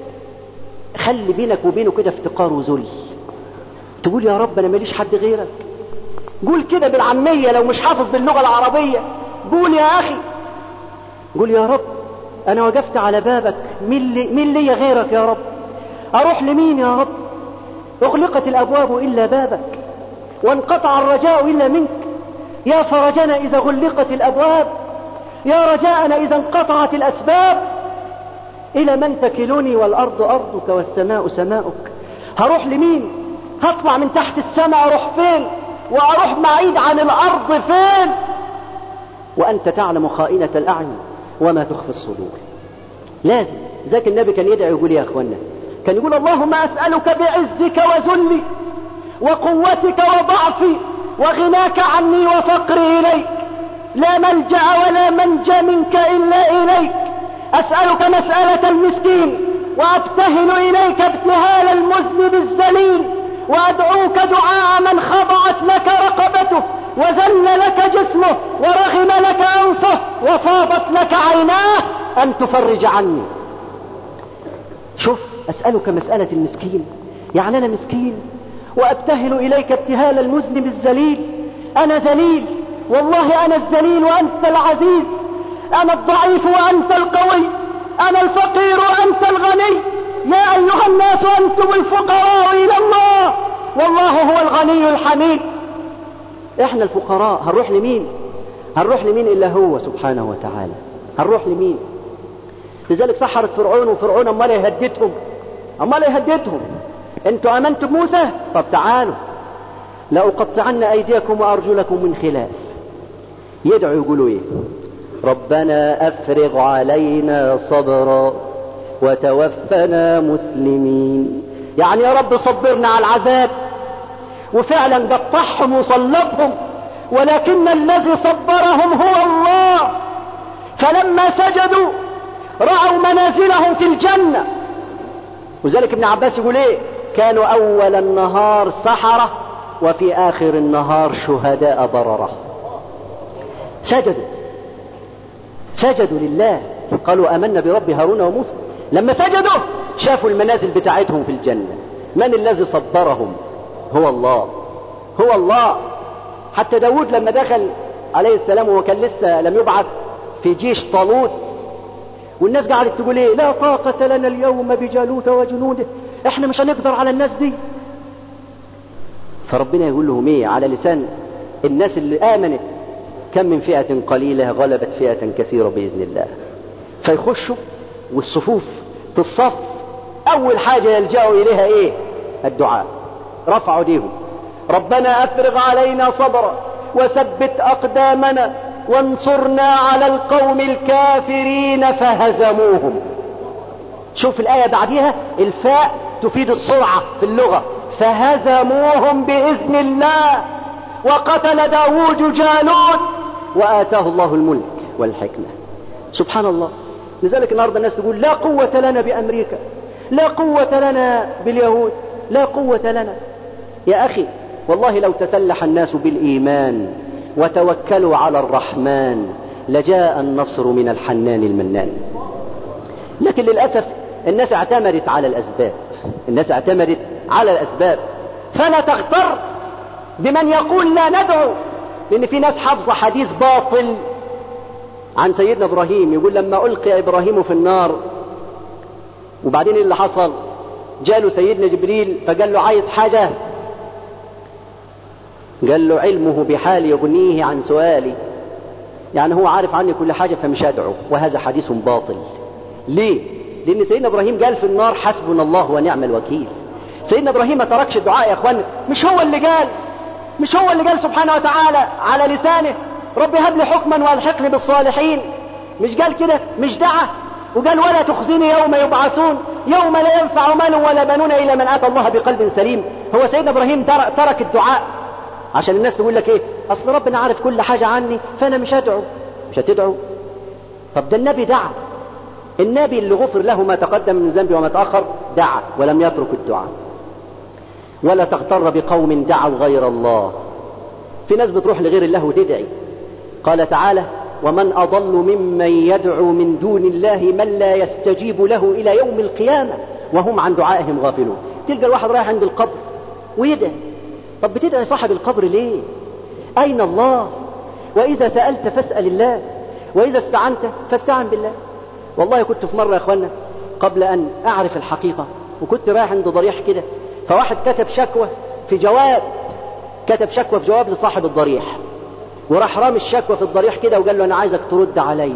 خلي بينك وبينه كده افتقار وذل. تقول يا رب أنا ماليش حد غيرك. قول كده بالعامية لو مش حافظ باللغة العربية. قول يا أخي، قول يا رب أنا وقفت على بابك، مين لي, مين لي غيرك يا رب؟ أروح لمين يا رب؟ أغلقت الأبواب إلا بابك، وانقطع الرجاء إلا منك. يا فرجنا إذا غلقت الأبواب، يا رجاءنا إذا انقطعت الأسباب. إلى من تكلني والأرض أرضك والسماء سماؤك؟ هروح لمين؟ هطلع من تحت السماء أروح فين؟ وأروح بعيد عن الأرض فين؟ وأنت تعلم خائنة الأعين وما تخفي الصدور. لازم ذاك النبي كان يدعي يقول يا أخوانا، كان يقول اللهم أسألك بعزك وذلي وقوتك وضعفي وغناك عني وفقري إليك، لا ملجأ ولا منجى منك إلا إليك. أسألك مسألة المسكين وأبتهل إليك ابتهال المذنب الذليل، وأدعوك دعاء من خضعت لك رقبته وذل لك جسمه ورغم لك أنفه وفاضت لك عيناه أن تفرج عني. شوف، أسألك مسألة المسكين، يعني أنا مسكين وأبتهل إليك ابتهال المذنب الذليل. أنا ذليل والله، أنا الذليل وأنت العزيز، أنا الضعيف وأنت القوي، أنا الفقير وأنت الغني. يا أيها الناس أنتم الفقراء إلى الله والله هو الغني الحميد. إحنا الفقراء، هنروح لمين؟ هنروح لمين إلا هو سبحانه وتعالى؟ هنروح لمين؟ لذلك سحرت فرعون، وفرعون أمال يهددهم، أمال يهددهم. أنتوا آمنتم بموسى؟ طب تعالوا لأقطعن أيديكم وأرجلكم من خلاف. يدعوا يقولوا إيه؟ ربنا أفرغ علينا صبرا وتوفنا مسلمين. يعني يا رب صبرنا على العذاب، وفعلا قطعهم وصلبهم، ولكن الذي صبرهم هو الله. فلما سجدوا رأوا منازلهم في الجنة. وذلك ابن عباس يقول ايه؟ كانوا أول النهار سحرة وفي آخر النهار شهداء بررة. سجدوا سجدوا لله، قالوا آمنا برب هارون وموسى. لما سجدوا شافوا المنازل بتاعتهم في الجنة. من الذي صبرهم؟ هو الله، هو الله. حتى داود لما دخل عليه السلام وهو كان لسه لم يبعث في جيش طالوت، والناس قاعدة تقول ايه؟ لا طاقة لنا اليوم بجالوت وجنوده، احنا مش هنقدر على الناس دي. فربنا يقول لهم ايه على لسان الناس اللي آمنت؟ كم من فئة قليلة غلبت فئة كثيرة بإذن الله. فيخشوا والصفوف تصف، أول حاجة يلجأوا إليها إيه؟ الدعاء. رفعوا ايديهم، ربنا أفرغ علينا صبرا وثبت أقدامنا وانصرنا على القوم الكافرين فهزموهم. شوف الآية بعدها، الفاء تفيد السرعة في اللغة. فهزموهم بإذن الله وقتل داود جالوت وآتاه الله الملك والحكمة. سبحان الله. لذلك النهارده الناس تقول لا قوة لنا بأمريكا، لا قوة لنا باليهود، لا قوة لنا. يا أخي والله لو تسلح الناس بالإيمان وتوكلوا على الرحمن لجاء النصر من الحنان المنان. لكن للأسف الناس اعتمدت على الأسباب، الناس اعتمدت على الأسباب. فلا تغتر بمن يقول لا ندعو، لأن في ناس حافظة حديث باطل عن سيدنا إبراهيم، يقول لما ألقي إبراهيم في النار وبعدين اللي حصل جاله سيدنا جبريل فقال له عايز حاجة؟ قال له علمه بحالي يغنيه عن سؤالي، يعني هو عارف عني كل حاجة فمش أدعو. وهذا حديث باطل. ليه؟ لأن سيدنا إبراهيم قال في النار حسبنا الله ونعم الوكيل. سيدنا إبراهيم ما تركش الدعاء يا أخوان، مش هو اللي قال، مش هو اللي قال سبحانه وتعالى على لسانه رب هب لي حكما والحقني بالصالحين؟ مش قال كده؟ مش دعا وقال ولا تخزني يوم يبعثون يوم لا ينفع مال ولا بنون إلا من أتى الله بقلب سليم. هو سيدنا إبراهيم ترك الدعاء عشان الناس تقول لك ايه؟ اصل ربنا عارف كل حاجة عني فانا مش هدعو. مش هتدعو؟ طب ده النبي دعا، النبي اللي غفر له ما تقدم من ذنبه وما تأخر دعا ولم يترك الدعاء. ولا تغتر بقوم دعوا غير الله. في ناس بتروح لغير الله وتدعي. قال تعالى ومن أضل ممن يدعو من دون الله من لا يستجيب له إلى يوم القيامة وهم عن دعائهم غافلون. تلقى الواحد رايح عند القبر ويدعي. طب بتدعي صاحب القبر ليه؟ أين الله؟ وإذا سألت فاسأل الله، وإذا استعنت فاستعن بالله. والله كنت في مرة يا أخوانا قبل أن أعرف الحقيقة وكنت رايح عند ضريح كده، فواحد كتب شكوى في جواب، كتب شكوى في جواب لصاحب الضريح، وراح رامي الشكوى في الضريح كده وقال له أنا عايزك ترد عليا.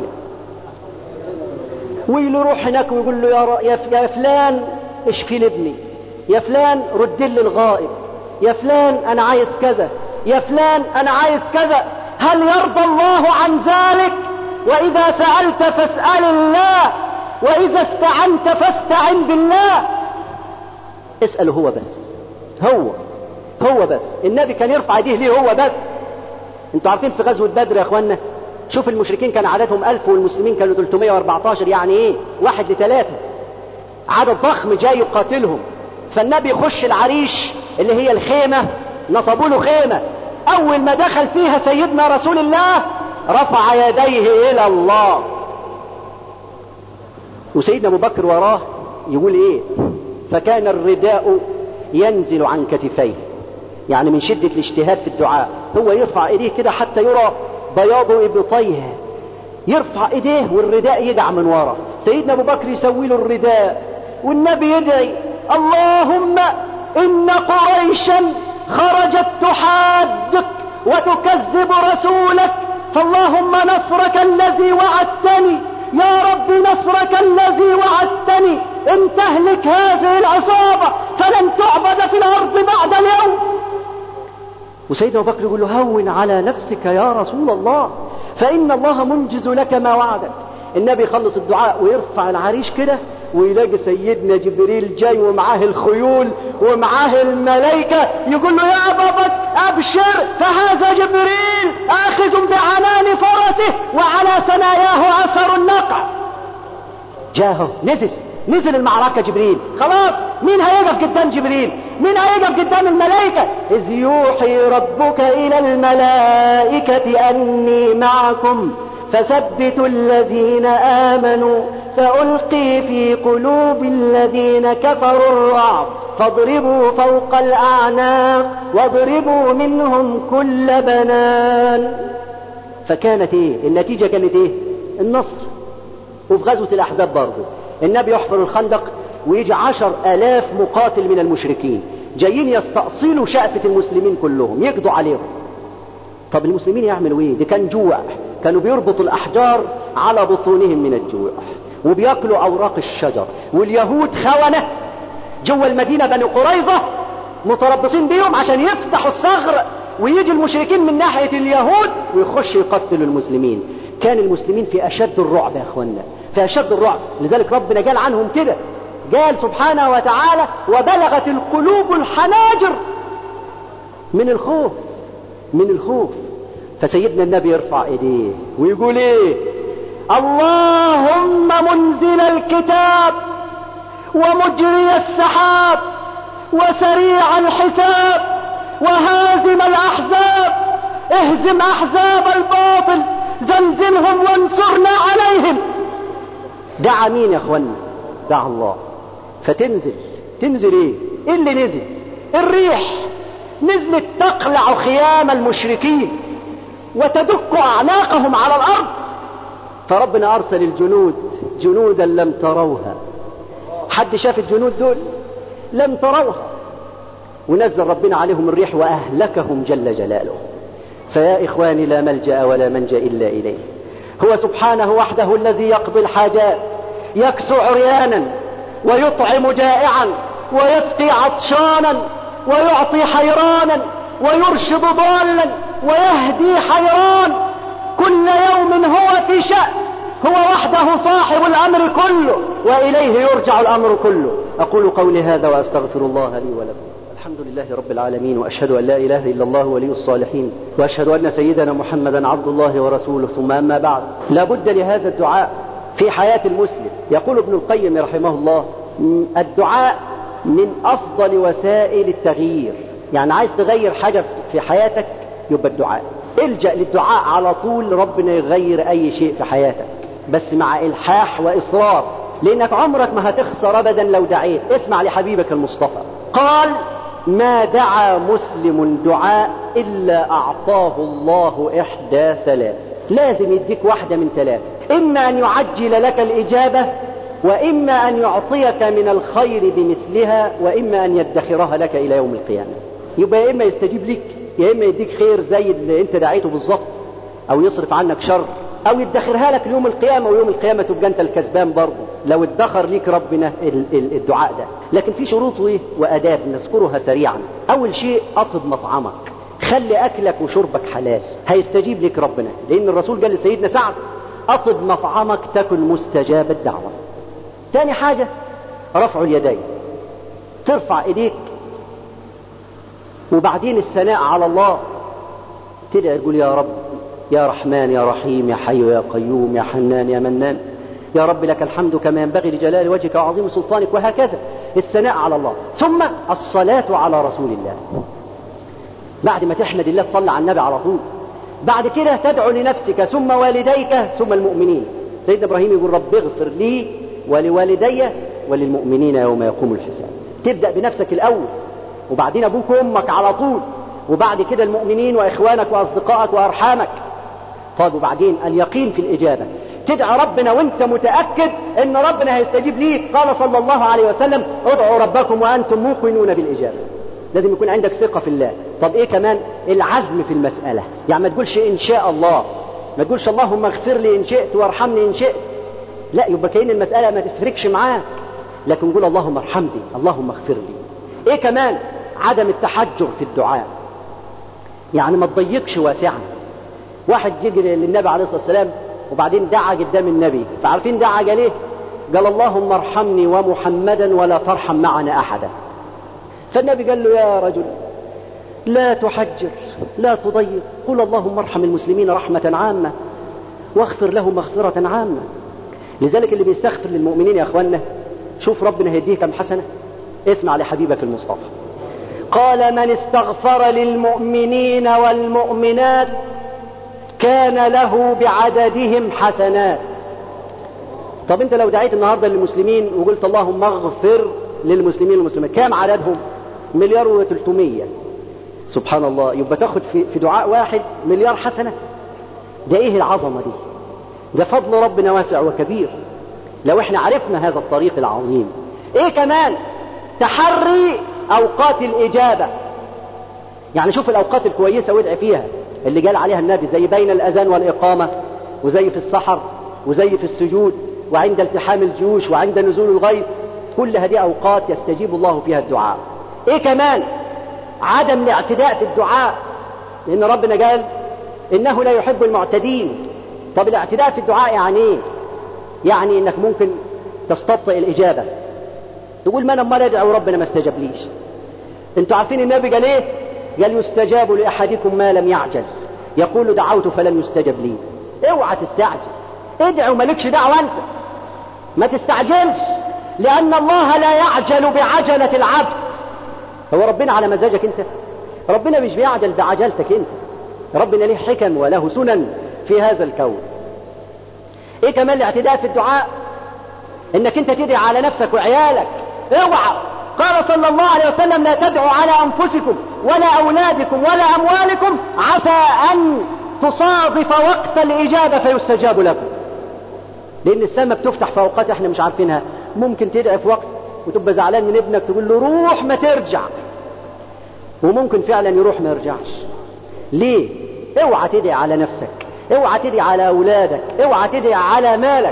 ويروح هناك ويقول له يا, يا, يا فلان اشفي لابني، يا فلان رد لي الغائب، يا فلان أنا عايز كذا، يا فلان أنا عايز كذا. هل يرضى الله عن ذلك؟ وإذا سألت فاسأل الله، وإذا استعنت فاستعن بالله. اسأله هو بس، هو هو بس. النبي كان يرفع يديه ليه هو بس. انتوا عارفين في غزوة بدر يا اخوانا، شوف المشركين كان عددهم ألف والمسلمين كانوا ثلاثمائة وأربعة عشر، يعني ايه؟ واحد لثلاثة، عدد ضخم جاي يقاتلهم. فالنبي يخش العريش اللي هي الخيمة، نصبوا له خيمة، أول ما دخل فيها سيدنا رسول الله رفع يديه إلى الله، وسيدنا أبو بكر وراه يقول إيه؟ فكان الرداء ينزل عن كتفيه، يعني من شدة الاجتهاد في الدعاء هو يرفع إيديه كده حتى يرى بياض إبطيه، يرفع إيديه والرداء يدع من وراه. سيدنا أبو بكر يسوي له الرداء والنبي يدعي اللهم إن قريشا خرجت تحادك وتكذب رسولك، فاللهم نصرك الذي وعدتني، يا رب نصرك الذي وعدتني، ان تهلك هذه العصابة فلن تعبد في الأرض بعد اليوم. وسيدنا أبو بكر يقول له هون على نفسك يا رسول الله، فإن الله منجز لك ما وعدك. النبي يخلص الدعاء ويرفع العريش كده ويلاقي سيدنا جبريل جاي ومعاه الخيول ومعاه الملائكة، يقول له يا أبا بكر أبشر، فهذا جبريل آخذ بعنان فرسه وعلى ثناياه أثر النقع. جاهه نزل نزل المعركة جبريل، خلاص مين هيقف قدام جبريل؟ مين هيقف قدام الملائكة؟ إذ يوحي ربك إلى الملائكة أني معكم فثبتوا الذين آمنوا سألقي في قلوب الذين كفروا الرعب فاضربوا فوق الأعناق واضربوا منهم كل بنان. فكانت ايه النتيجة؟ كانت ايه؟ النصر. وفي غزوة الأحزاب برضه النبي يحفر الخندق ويجي عشر آلاف مقاتل من المشركين جايين يستأصلوا شأفة المسلمين كلهم، يقضوا عليهم. طب المسلمين يعملوا ايه؟ ده كان جوع، كانوا بيربطوا الأحجار على بطونهم من الجوع وبيأكلوا أوراق الشجر. واليهود خونة جوا المدينة بني قريظة متربصين بيهم عشان يفتحوا الثغر ويجي المشركين من ناحية اليهود ويخش يقتلوا المسلمين. كان المسلمين في أشد الرعب يا أخوانا، في أشد الرعب. لذلك ربنا قال عنهم كده، قال سبحانه وتعالى وبلغت القلوب الحناجر من الخوف من الخوف. فسيدنا النبي يرفع ايديه ويقول ايه؟ اللهم منزل الكتاب ومجري السحاب وسريع الحساب وهازم الأحزاب اهزم أحزاب الباطل زلزلهم وانصرنا عليهم. دعا مين يا اخوانا؟ دعا الله. فتنزل تنزل ايه؟ ايه اللي نزل؟ الريح نزلت تقلع خيام المشركين وتدك أعناقهم على الأرض. فربنا أرسل الجنود جنودا لم تروها. حد شاف الجنود دول؟ لم تروها. ونزل ربنا عليهم الريح وأهلكهم جل جلاله. فيا إخواني لا ملجأ ولا منجأ إلا إليه. هو سبحانه وحده الذي يقضي الحاجات، يكسو عريانا ويطعم جائعا ويسقي عطشانا ويعطي حيرانا ويرشد ضالا ويهدي حيران. كل يوم هو في شأن، هو وحده صاحب الأمر كله وإليه يرجع الأمر كله. أقول قولي هذا وأستغفر الله لي ولكم. الحمد لله رب العالمين، وأشهد أن لا إله إلا الله ولي الصالحين، وأشهد أن سيدنا محمدا عبد الله ورسوله. ثم أما بعد، لا بد لهذا الدعاء في حياة المسلم. يقول ابن القيم رحمه الله الدعاء من أفضل وسائل التغيير. يعني عايز تغير حاجة في حياتك يبقى الدعاء. الجأ للدعاء على طول، ربنا يغير أي شيء في حياتك، بس مع إلحاح وإصرار، لأنك عمرك ما هتخسر أبدا لو دعيت. اسمع لحبيبك المصطفى، قال ما دعا مسلم دعاء إلا أعطاه الله إحدى ثلاث. لازم يديك واحدة من ثلاث، إما أن يعجل لك الإجابة وإما أن يعطيك من الخير بمثلها، وإما أن يدخرها لك إلى يوم القيامة. يبقى يا إما يستجيب لك، يا إما يديك خير زي اللي أنت دعيته بالظبط، أو يصرف عنك شر، أو يدخرها لك ليوم القيامة، ويوم القيامة تبقى أنت الكسبان برضه لو ادخر ليك ربنا الدعاء ده. لكن في شروط وأداب نذكرها سريعا. أول شيء أطب مطعمك، خلي أكلك وشربك حلال، هيستجيب لك ربنا، لأن الرسول قال لسيدنا سعد أطب مطعمك تكن مستجاب الدعوة. ثاني حاجة رفع اليدين، ترفع إيديك، وبعدين الثناء على الله، تدعي تقول يا رب يا رحمن يا رحيم يا حي يا قيوم يا حنان يا منان، يا رب لك الحمد كما ينبغي لجلال وجهك وعظيم سلطانك، وهكذا الثناء على الله. ثم الصلاة على رسول الله، بعد ما تحمد الله تصلي على النبي على طول. بعد كده تدعو لنفسك ثم والديك ثم المؤمنين. سيدنا إبراهيم يقول رب اغفر لي ولوالدي وللمؤمنين يوم يقوم الحساب. تبدأ بنفسك الأول، وبعدين أبوك وأمك على طول، وبعد كده المؤمنين وإخوانك وأصدقائك وأرحامك. طيب وبعدين اليقين في الإجابة، تدعى ربنا وانت متأكد ان ربنا هيستجيب ليك. قال صلى الله عليه وسلم ادعوا ربكم وأنتم موقنون بالإجابة. لازم يكون عندك ثقة في الله. طب ايه كمان؟ العزم في المسألة، يعني ما تقولش ان شاء الله، ما تقولش اللهم اغفر لي ان شئت وارحمني ان شئت، لا، يبقى كأن المسألة ما تفرقش معاك، لكن قول اللهم ارحمني اللهم اغفر لي. ايه كمان؟ عدم التحجر في الدعاء، يعني ما تضيقش واسعا. واحد يجي للنبي عليه الصلاة والسلام وبعدين دعا قدام النبي، فعارفين دعا قال ايه؟ قال اللهم ارحمني ومحمدا ولا ترحم معنا احدا. فالنبي قال له يا رجل لا تحجر لا تضيق، قل اللهم ارحم المسلمين رحمة عامة واغفر لهم مغفرة عامة. لذلك اللي بيستغفر للمؤمنين يا اخوانا، شوف ربنا هيديه كم حسنة. اسمع لحبيبك المصطفى، قال من استغفر للمؤمنين والمؤمنات كان له بعددهم حسنات. طب انت لو دعيت النهاردة للمسلمين وقلت اللهم اغفر للمسلمين والمسلمات، كام عددهم؟ مليار وثلاثمية. سبحان الله، يبقى تاخد في, في دعاء واحد مليار حسنة. ده ايه العظمة دي؟ ده فضل ربنا واسع وكبير لو احنا عرفنا هذا الطريق العظيم. ايه كمان؟ تحري اوقات الاجابة، يعني شوف الاوقات الكويسة وادعي فيها اللي قال عليها النبي، زي بين الاذان والاقامة، وزي في السحر، وزي في السجود، وعند التحام الجيوش، وعند نزول الغيث. كل هذه اوقات يستجيب الله فيها الدعاء. ايه كمان؟ عدم الاعتداء في الدعاء، لان ربنا قال انه لا يحب المعتدين. طب الاعتداء في الدعاء يعني ايه؟ يعني انك ممكن تستبطئ الاجابة، تقول ما انا امال ادعي وربنا ما استجابليش. انتوا عارفين النبي قال ايه؟ قال يستجاب لاحدكم ما لم يعجل، يقول دعوت فلم يستجب لي. اوعى تستعجل، ادعي ومالكش دعوة انت، ما تستعجلش، لان الله لا يعجل بعجلة العبد. هو ربنا على مزاجك انت؟ ربنا مش بيعجل بعجلتك انت، ربنا له حكم وله سنن في هذا الكون. ايه كمان الاعتداء في الدعاء؟ انك انت تدعي على نفسك وعيالك. اوعى، قال صلى الله عليه وسلم لا تدعوا على انفسكم ولا اولادكم ولا اموالكم عسى ان تصادف وقت الاجابة فيستجاب لكم. لان السماء بتفتح في اوقات احنا مش عارفينها. ممكن تدعي في وقت وتبقى زعلان من ابنك تقول له روح ما ترجع، وممكن فعلا يروح ما يرجعش. ليه؟ اوعى تدعي على نفسك، اوعى تدعي على اولادك، اوعى تدعي على مالك.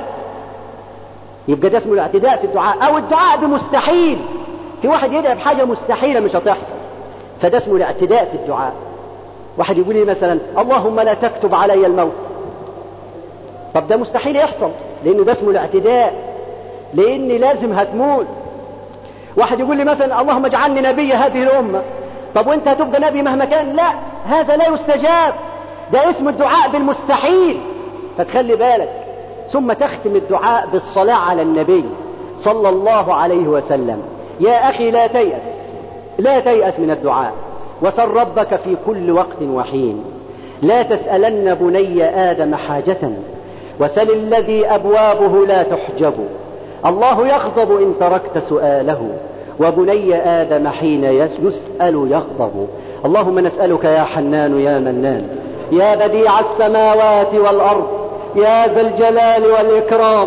يبقى ده اسمه الاعتداء في الدعاء، او الدعاء بمستحيل. في واحد يدعي بحاجة مستحيلة مش هتحصل، فده اسمه الاعتداء في الدعاء. واحد يقول لي مثلا اللهم لا تكتب علي الموت، طب ده مستحيل يحصل، لانه ده اسمه الاعتداء، لان لازم هتموت. واحد يقول لي مثلا اللهم اجعلني نبي هذه الامة، طب وانت هتبقى نبي مهما كان؟ لا، هذا لا يستجاب، ده اسم الدعاء بالمستحيل، فتخلي بالك. ثم تختم الدعاء بالصلاة على النبي صلى الله عليه وسلم. يا أخي لا تيأس، لا تيأس من الدعاء، وسل ربك في كل وقت وحين. لا تسألن بني آدم حاجة، وسل الذي أبوابه لا تحجب. الله يغضب إن تركت سؤاله، وبني آدم حين يسأل يغضب. اللهم نسألك يا حنان يا منان يا بديع السماوات والأرض يا ذا الجلال والإكرام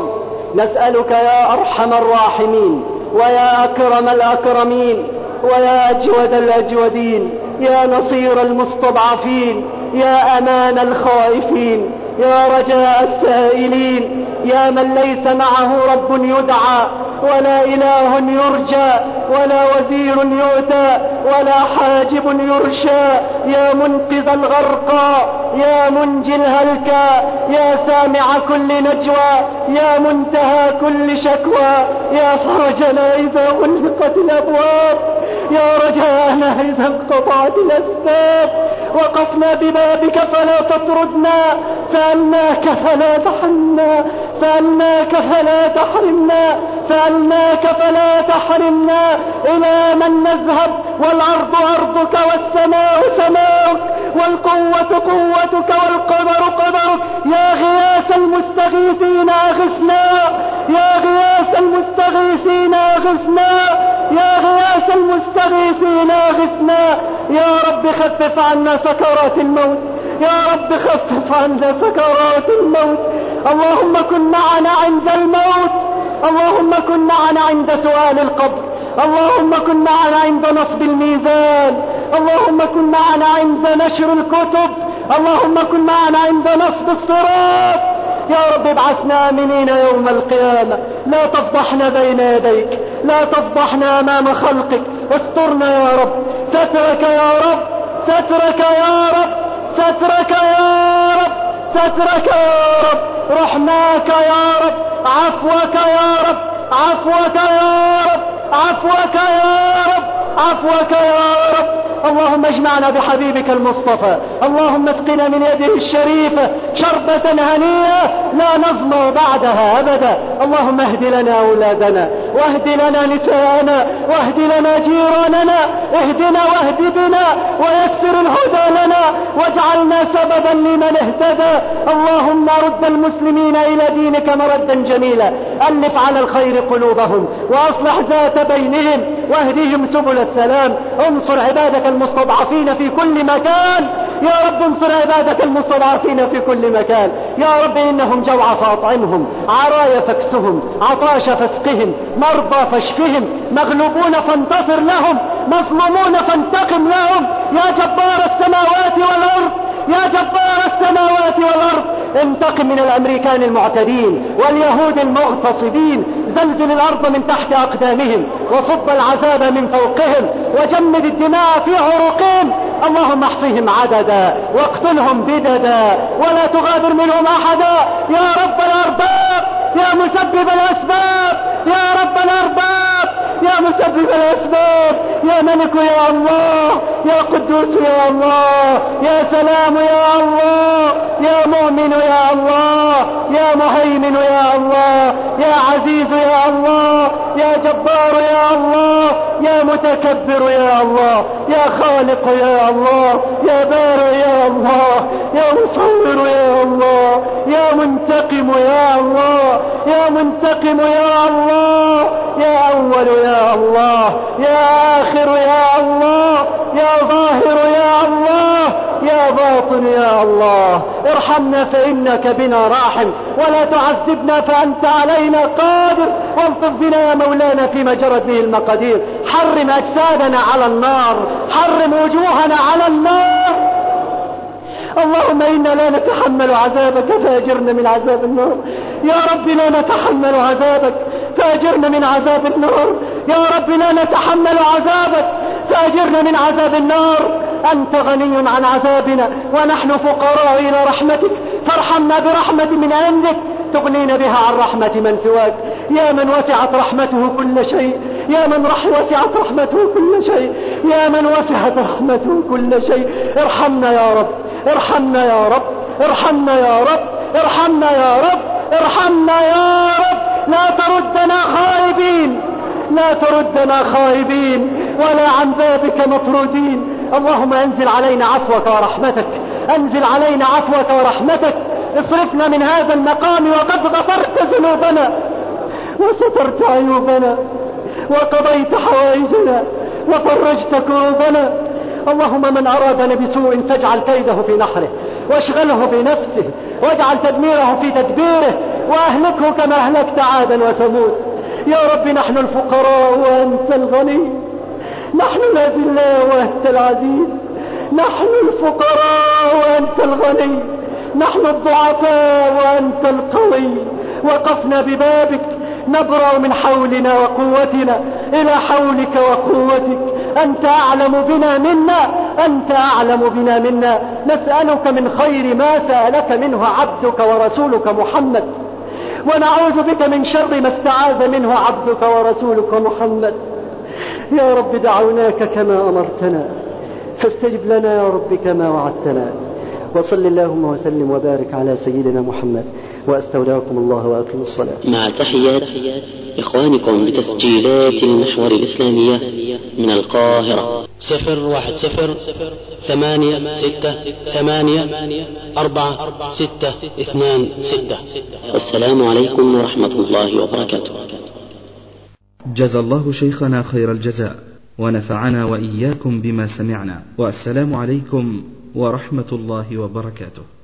نسألك يا أرحم الراحمين ويا أكرم الأكرمين ويا أجود الأجودين، يا نصير المستضعفين، يا أمان الخائفين، يا رجاء السائلين، يا من ليس معه رب يدعى ولا إله يرجى ولا وزير يؤتى ولا حاجب يرشى، يا منقذ الغرقى، يا منجي الهلكى، يا سامع كل نجوى، يا منتهى كل شكوى، يا فرجنا إذا غلقت الأبواب، يا رجاءنا إذا انقطعت الأسباب، وقفنا ببابك فلا تطردنا، سألناك فلا تحرمنا، سألناك فلا تحرمنا، سألناك فلا تحرمنا، إلى من نذهب والأرض أرضك والسماء سماؤك والقوة قوتك والقدر قدرك، يا غياث المستغيثين أغثنا، يا غياث المستغيثين أغثنا، يا غياث المستغيثين أغثنا، يا رب خفف عنا سكرات الموت، يا رب خفف عنا سكرات الموت، اللهم كن معنا عند الموت، اللهم كن معنا عند سؤال القبر، اللهم كن معنا عند نصب الميزان، اللهم كن معنا عند نشر الكتب، اللهم كن معنا عند نصب الصراط، يا رب ابعثنا آمنين يوم القيامة، لا تفضحنا بين يديك، لا تفضحنا أمام خلقك، استرنا يا رب، سترك يا رب، سترك يا رب، سترك يا رب، سترك يا رب، رحماك يا رب، عفوك يا رب، عفوك يا رب، عفوك يا رب، عفوك يا رب. اللهم اجمعنا بحبيبك المصطفى، اللهم اسقنا من يده الشريفة شربة هنيئة لا نظمأ بعدها أبدا. اللهم اهد لنا أولادنا، واهد لنا نساءنا، واهد لنا جيراننا، اهدنا واهد بنا ويسر الهدى لنا واجعلنا سببا لمن اهتدى. اللهم رد المسلمين إلى دينك مردا جميلا، ألف على الخير قلوبهم وأصلح ذات بينهم واهدهم سبل السلام. انصر عبادك المستضعفين في كل مكان يا رب، انصر عبادك المستضعفين في كل مكان يا رب. إنهم جوع فاطعمهم، عرايا فاكسهم، عطاش فاسقهم، مرضى فاشفهم، مغلوبون فانتصر لهم، مظلومون فانتقم لهم. يا جبار السماوات والأرض، يا جبار السماوات والأرض، انتقم من الأمريكان المعتدين واليهود المغتصبين، زلزل الأرض من تحت أقدامهم وصب العذاب من فوقهم وجمد الدماء في عروقهم. اللهم احصهم عددا واقتلهم بددا ولا تغادر منهم أحدا. يا رب الأرباب، يا مسبب الأسباب، يا رب الأرباب، يا مسبب الأسباب، يا ملك يا الله، يا قدوس يا الله، يا سلام يا الله، يا مؤمن يا الله، يا مهيمن يا الله، يا عزيز يا الله، يا جبار يا الله، يا متكبر يا الله، يا خالق يا الله، يا بارئ يا الله، يا مصور يا الله، يا منتقم يا الله، يا منتقم يا الله، يا أول يا الله، يا آخر يا الله، يا ظاهر يا الله، يا باطن يا الله. ارحمنا فإنك بنا راحم، ولا تعذبنا فأنت علينا قادر، والطف بنا يا مولانا فيما جرت به المقادير. حرم أجسادنا على النار، حرم وجوهنا على النار. اللهم إنا لا نتحمل عذابك فأجرنا من عذاب النار. يا رب لا نتحمل عذابك فأجرنا من عذاب النار. يا رب لا نتحمل عذابك فأجرنا من عذاب النار. أنت غني عن عذابنا ونحن فقراء إلى رحمتك، فارحمنا برحمة من عندك تغنينا بها عن رحمة من سواك. يا من وسعت رحمته كل شيء، يا من رح وسعت رحمته كل شيء، يا من وسعت رحمته كل شيء. ارحمنا يا رب، ارحمنا يا رب، ارحمنا يا رب، ارحمنا يا رب، ارحمنا يا رب. لا تردنا خائبين، لا تردنا خائبين ولا عن بابك مطرودين. اللهم انزل علينا عفوك ورحمتك، انزل علينا عفوك ورحمتك. اصرفنا من هذا المقام وقد غفرت ذنوبنا وسترت عيوبنا وقضيت حوائجنا وفرجت كروبنا. اللهم من أرادنا بسوء فاجعل كيده في نحره واشغله في نفسه واجعل تدميره في تدبيره وأهلكه كما أهلكت عادا وثمود. يا رب نحن الفقراء وأنت الغني، نحن الأذلاء وأنت العزيز، نحن الفقراء وأنت الغني، نحن الضعفاء وأنت القوي. وقفنا ببابك نبرأ من حولنا وقوتنا إلى حولك وقوتك. أنت أعلم بنا منا، أنت أعلم بنا منا. نسألك من خير ما سألك منه عبدك ورسولك محمد، ونعوذ بك من شر ما استعاذ منه عبدك ورسولك محمد. يا رب دعوناك كما أمرتنا، فاستجب لنا يا رب كما وعدتنا. وصل اللهم وسلم وبارك على سيدنا محمد، وأستودعكم الله وأقم الصلاة. مع تحيات إخوانكم بتسجيلات المحور الإسلامية من القاهرة. صفر واحد صفر ثمانية ستة ثمانية أربعة ستة اثنان ستة. والسلام عليكم ورحمة الله وبركاته. جزى الله شيخنا خير الجزاء، ونفعنا وإياكم بما سمعنا، والسلام عليكم ورحمة الله وبركاته.